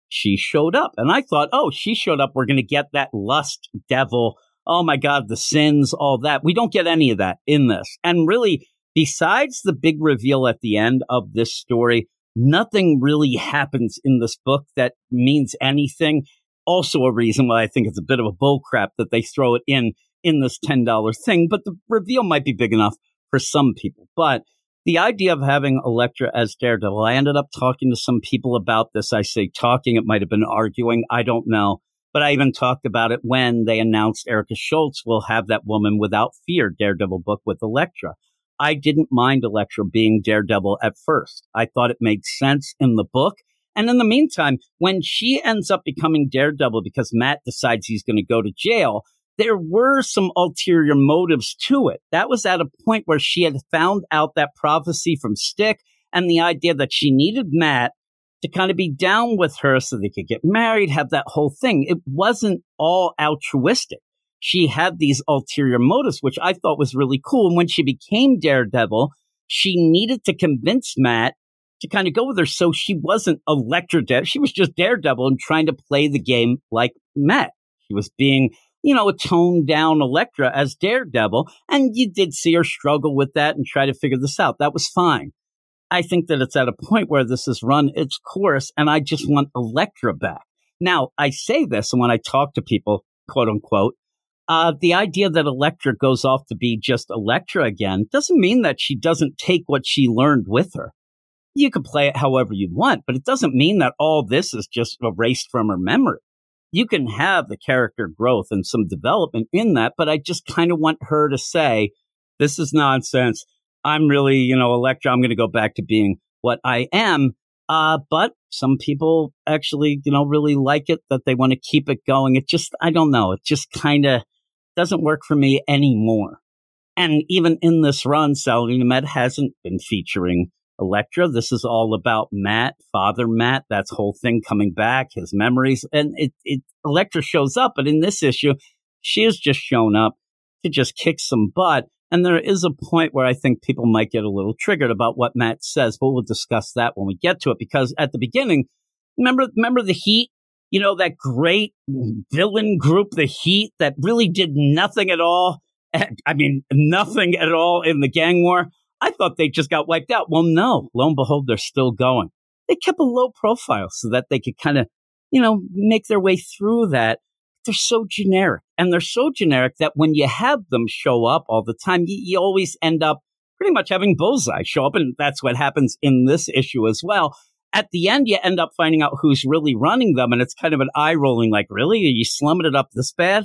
she showed up. And I thought, oh, she showed up. We're going to get that lust devil. Oh, my God, the sins, all that. We don't get any of that in this. And really, besides the big reveal at the end of this story, nothing really happens in this book that means anything. Also a reason why I think it's a bit of a bullcrap that they throw it in in this ten dollars thing. But the reveal might be big enough for some people. But the idea of having Elektra as Daredevil, I ended up talking to some people about this. I say talking, it might have been arguing. I don't know. But I even talked about it when they announced Erica Schultz will have that Woman Without Fear Daredevil book with Elektra. I didn't mind Elektra being Daredevil at first. I thought it made sense in the book. And in the meantime, when she ends up becoming Daredevil because Matt decides he's going to go to jail, there were some ulterior motives to it. That was at a point where she had found out that prophecy from Stick and the idea that she needed Matt to kind of be down with her so they could get married, have that whole thing. It wasn't all altruistic. She had these ulterior motives, which I thought was really cool. And when she became Daredevil, she needed to convince Matt to kind of go with her. So she wasn't Elektra Daredevil. She was just Daredevil and trying to play the game like Matt. She was being, you know, a toned down Elektra as Daredevil. And you did see her struggle with that and try to figure this out. That was fine. I think that it's at a point where this has run its course and I just want Elektra back. Now, I say this, and when I talk to people, quote unquote, uh, the idea that Elektra goes off to be just Elektra again doesn't mean that she doesn't take what she learned with her. You can play it however you want, but it doesn't mean that all this is just erased from her memory. You can have the character growth and some development in that, but I just kind of want her to say, this is nonsense. I'm really, you know, Elektra, I'm going to go back to being what I am. Uh, but some people actually, you know, really like it, that they want to keep it going. It just, I don't know. It just kind of doesn't work for me anymore. And even in this run, Saladin Ahmed hasn't been featuring Elektra. This is all about Matt, Father Matt, that's whole thing coming back, his memories. And it, it Elektra shows up, but in this issue, she has just shown up to just kick some butt. And there is a point where I think people might get a little triggered about what Matt says, but we'll discuss that when we get to it. Because at the beginning, remember, remember the Heat? You know, that great villain group, the Heat, that really did nothing at all. I mean, nothing at all in the gang war. I thought they just got wiped out. Well, no, lo and behold, they're still going. They kept a low profile so that they could kind of, you know, make their way through that. They're so generic. And they're so generic that when you have them show up all the time, you, you always end up pretty much having Bullseye show up. And that's what happens in this issue as well. At the end, you end up finding out who's really running them. And it's kind of an eye rolling, like, really? Are you slumming it up this bad?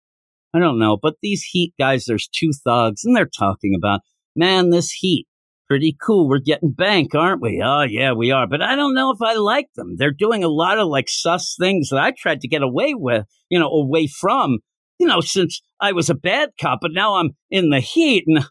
I don't know. But these Heat guys, there's two thugs and they're talking about, man, this Heat, pretty cool. We're getting bank, aren't we? Oh, yeah, we are. But I don't know if I like them. They're doing a lot of like sus things that I tried to get away with, you know, away from, you know, since I was a bad cop, but now I'm in the Heat. And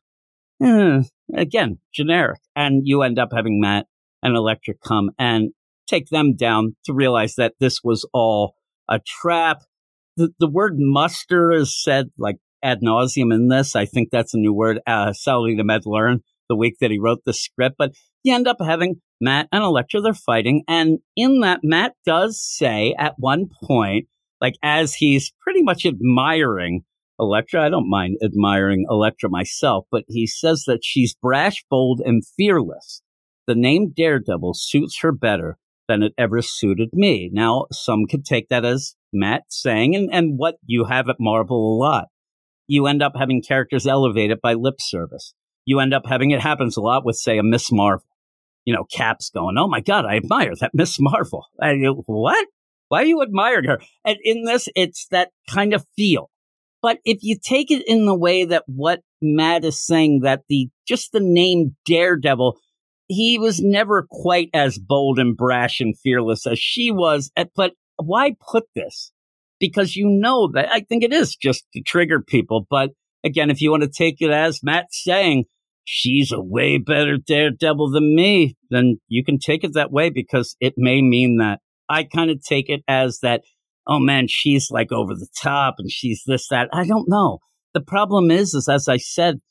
uh, again, generic. And you end up having Matt and Elektra come and take them down to realize that this was all a trap. The, the word muster is said like ad nauseum in this. I think that's a new word uh, Saladin Ahmed learned the week that he wrote the script. But you end up having Matt and Elektra, they're fighting. And in that, Matt does say at one point, like as he's pretty much admiring Elektra, I don't mind admiring Elektra myself, but he says that she's brash, bold, and fearless. The name Daredevil suits her better than it ever suited me. Now, some could take that as Matt saying, and, and what you have at Marvel a lot. You end up having characters elevated by lip service. You end up having, it happens a lot with, say, a Miss Marvel. You know, Cap's going, oh my God, I admire that Miss Marvel. I go, what? Why are you admiring her? And in this, it's that kind of feel. But if you take it in the way that what Matt is saying, that the just the name Daredevil, he was never quite as bold and brash and fearless as she was. But why put this? Because you know that, I think it is just to trigger people. But again, if you want to take it as Matt's saying, she's a way better Daredevil than me, then you can take it that way because it may mean that. I kind of take it as that, oh man, she's like over the top and she's this, that. I don't know. The problem is, is as I said,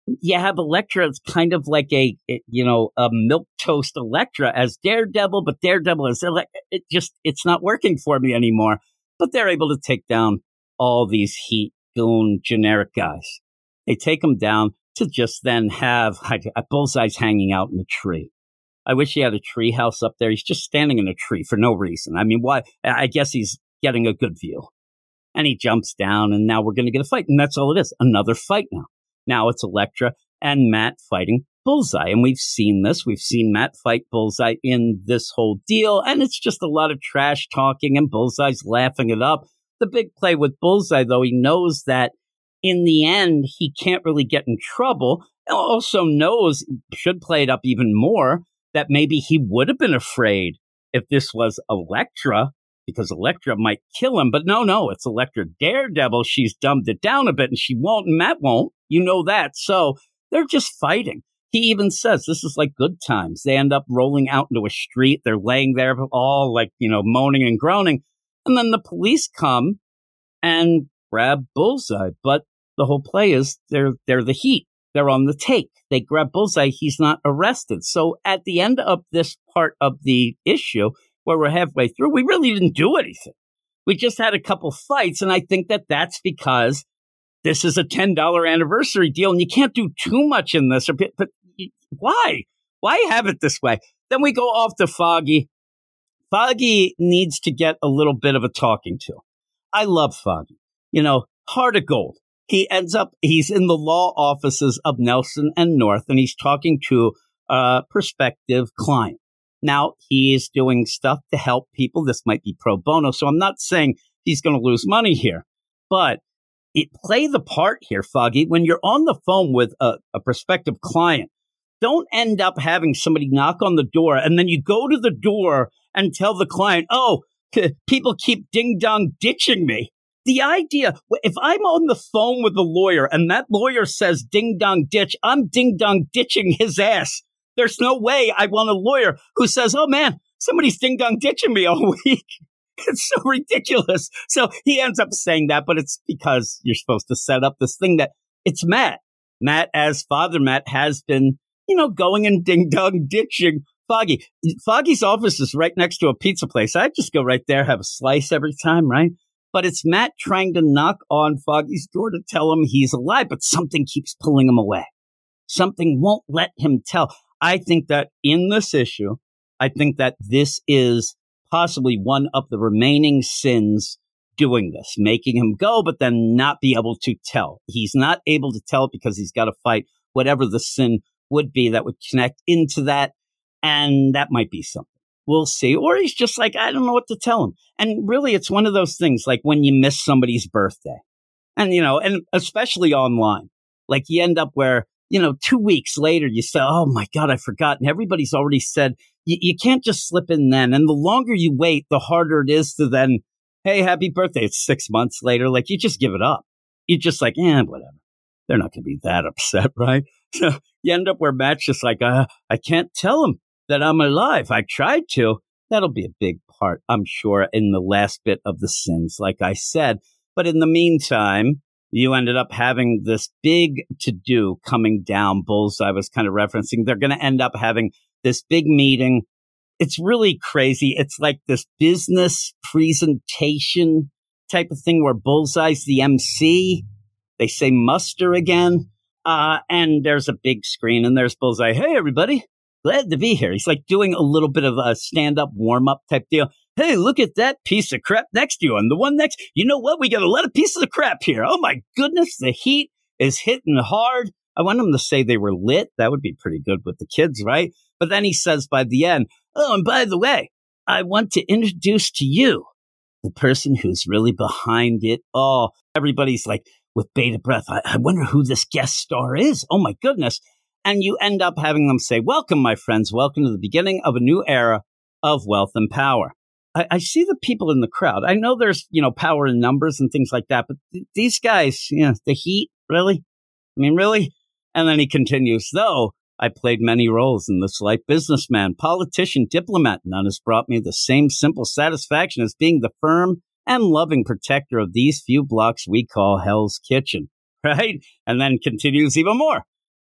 you have Elektra. It's kind of like a, you know, a milquetoast Elektra as Daredevil, but Daredevil is it just it's not working for me anymore. But they're able to take down all these Heat goon generic guys. They take them down to just then have Bullseye's hanging out in a tree. I wish he had a tree house up there. He's just standing in a tree for no reason. I mean, why? I guess he's getting a good view. And he jumps down, and now we're going to get a fight. And that's all it is. Another fight now. Now it's Elektra and Matt fighting Bullseye. And we've seen this. We've seen Matt fight Bullseye in this whole deal. And it's just a lot of trash talking, and Bullseye's laughing it up. The big play with Bullseye, though, he knows that in the end, he can't really get in trouble. And also knows, should play it up even more, that maybe he would have been afraid if this was Elektra, because Elektra might kill him. But no, no, it's Elektra Daredevil. She's dumbed it down a bit, and she won't, and Matt won't. You know that. So they're just fighting. He even says this is like good times. They end up rolling out into a street. They're laying there all like, you know, moaning and groaning. And then the police come and grab Bullseye. But the whole play is they're they're the Heat. They're on the take. They grab Bullseye. He's not arrested. So at the end of this part of the issue, where we're halfway through, we really didn't do anything. We just had a couple fights, and I think that that's because this is a ten dollars anniversary deal, and you can't do too much in this. But, but why? Why have it this way? Then we go off to Foggy. Foggy needs to get a little bit of a talking to. I love Foggy. You know, heart of gold. He ends up, he's in the law offices of Nelson and North, and he's talking to a prospective client. Now, he is doing stuff to help people. This might be pro bono, so I'm not saying he's going to lose money here. But it, play the part here, Foggy. When you're on the phone with a, a prospective client, don't end up having somebody knock on the door, and then you go to the door and tell the client, oh, people keep ding-dong ditching me. The idea, if I'm on the phone with a lawyer and that lawyer says ding-dong ditch, I'm ding-dong ditching his ass. There's no way I want a lawyer who says, oh, man, somebody's ding-dong ditching me all week. It's so ridiculous. So he ends up saying that, but it's because you're supposed to set up this thing that it's Matt. Matt, as Father Matt, has been, you know, going and ding-dong ditching Foggy. Foggy's office is right next to a pizza place. I just go right there, have a slice every time, right? But it's Matt trying to knock on Foggy's door to tell him he's alive, but something keeps pulling him away. Something won't let him tell. I think that in this issue, I think that this is possibly one of the remaining sins doing this, making him go, but then not be able to tell. He's not able to tell because he's got to fight whatever the sin would be that would connect into that. And that might be something. We'll see. Or he's just like, I don't know what to tell him. And really, it's one of those things like when you miss somebody's birthday. And, you know, and especially online, like you end up where, you know, two weeks later, you say, oh, my God, I forgot. And everybody's already said, you, you can't just slip in then. And the longer you wait, the harder it is to then, hey, happy birthday. It's six months later. Like you just give it up. You're just like, eh, whatever. They're not going to be that upset, right? So you end up where Matt's just like, uh, I can't tell him that I'm alive. I tried to. That'll be a big part, I'm sure, in the last bit of the sins, like I said. But in the meantime, you ended up having this big to-do coming down. Bullseye was kind of referencing. They're going to end up having this big meeting. It's really crazy. It's like this business presentation type of thing where Bullseye's the M C. They say muster again. Uh, and there's a big screen, and there's Bullseye. Hey, everybody. Glad to be here. He's like doing a little bit of a stand-up warm-up type deal. Hey, look at that piece of crap next to you. And the one next, you know what? We got a lot of pieces of crap here. Oh, my goodness. The heat is hitting hard. I want him to say they were lit. That would be pretty good with the kids, right? But then he says by the end, oh, and by the way, I want to introduce to you the person who's really behind it all. Everybody's like with bated breath. I, I wonder who this guest star is. Oh, my goodness. And you end up having them say, welcome, my friends. Welcome to the beginning of a new era of wealth and power. I, I see the people in the crowd. I know there's, you know, power in numbers and things like that. But th- these guys, you know, the heat, really? I mean, really? And then he continues, though I played many roles in this life, businessman, politician, diplomat. None has brought me the same simple satisfaction as being the firm and loving protector of these few blocks we call Hell's Kitchen. Right? And then continues even more.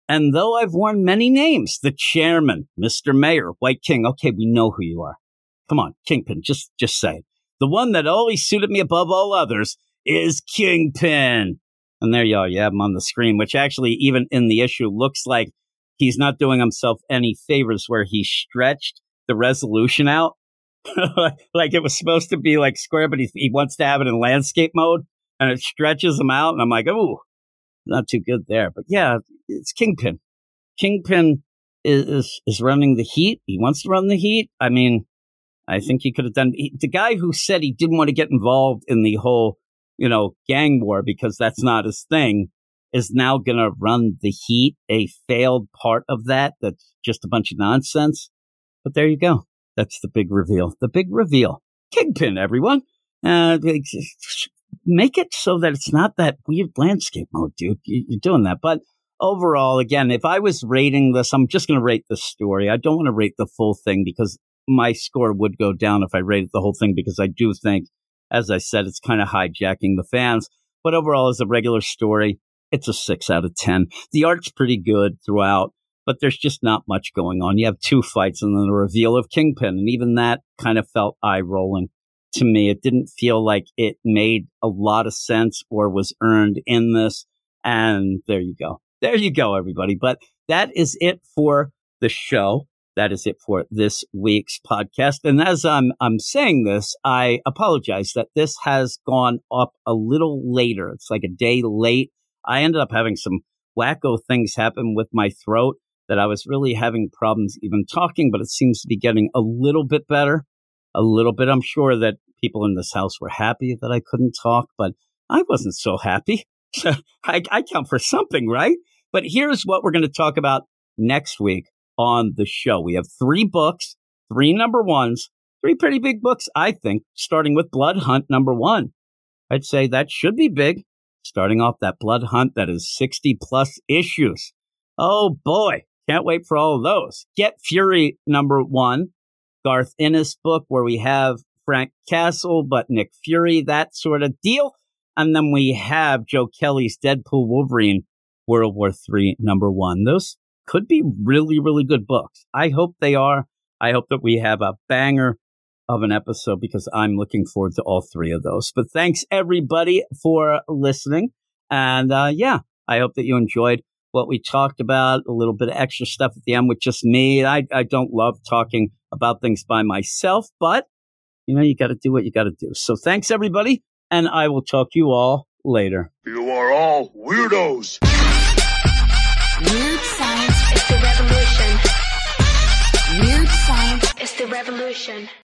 And though I've worn many names, the chairman, Mister Mayor, White King, okay, we know who you are. Come on, Kingpin, just, just say it. The one that always suited me above all others is Kingpin. And there you are. You have him on the screen, which actually, even in the issue, looks like he's not doing himself any favors where he stretched the resolution out. Like it was supposed to be like square, but he, he wants to have it in landscape mode, and it stretches him out. And I'm like, oh, not too good there. But yeah, it's Kingpin. Kingpin is, is, is running the heat. He wants to run the heat. I mean, I think he could have done he, the guy who said he didn't want to get involved in the whole, you know, gang war because that's not his thing is now going to run the heat, a failed part of that. That's just a bunch of nonsense. But there you go. That's the big reveal. The big reveal. Kingpin, everyone. Uh, make it so that it's not that weird landscape mode, dude. You're doing that. But overall, again, if I was rating this, I'm just going to rate the story. I don't want to rate the full thing because my score would go down if I rated the whole thing because I do think, as I said, it's kind of hijacking the fans. But overall, as a regular story, it's a six out of ten. The art's pretty good throughout, but there's just not much going on. You have two fights and then the reveal of Kingpin, and even that kind of felt eye-rolling to me. It didn't feel like it made a lot of sense or was earned in this. And there you go. There you go, everybody. But that is it for the show. That is it for this week's podcast. And as I'm, I'm saying this, I apologize that this has gone up a little later. It's like a day late. I ended up having some wacko things happen with my throat that I was really having problems even talking, but it seems to be getting a little bit better. A little bit. I'm sure that people in this house were happy that I couldn't talk, but I wasn't so happy. I, I count for something, right? But here's what we're going to talk about next week on the show. We have three books, three number ones, three pretty big books, I think, starting with Blood Hunt number one. I'd say that should be big, starting off that Blood Hunt that is sixty plus issues. Oh boy, can't wait for all of those. Get Fury number one, Garth Ennis book where we have Frank Castle, but Nick Fury, that sort of deal. And then we have Joe Kelly's Deadpool Wolverine World War Three number one. Those could be really, really good books. I hope they are. I hope that we have a banger of an episode because I'm looking forward to all three of those. But thanks, everybody, for listening. And uh, yeah, I hope that you enjoyed what we talked about, a little bit of extra stuff at the end with just me. I, I don't love talking about things by myself, but, you know, you got to do what you got to do. So thanks, everybody, and I will talk to you all later. You are all weirdos. Weird science is the revolution. Weird science is the revolution.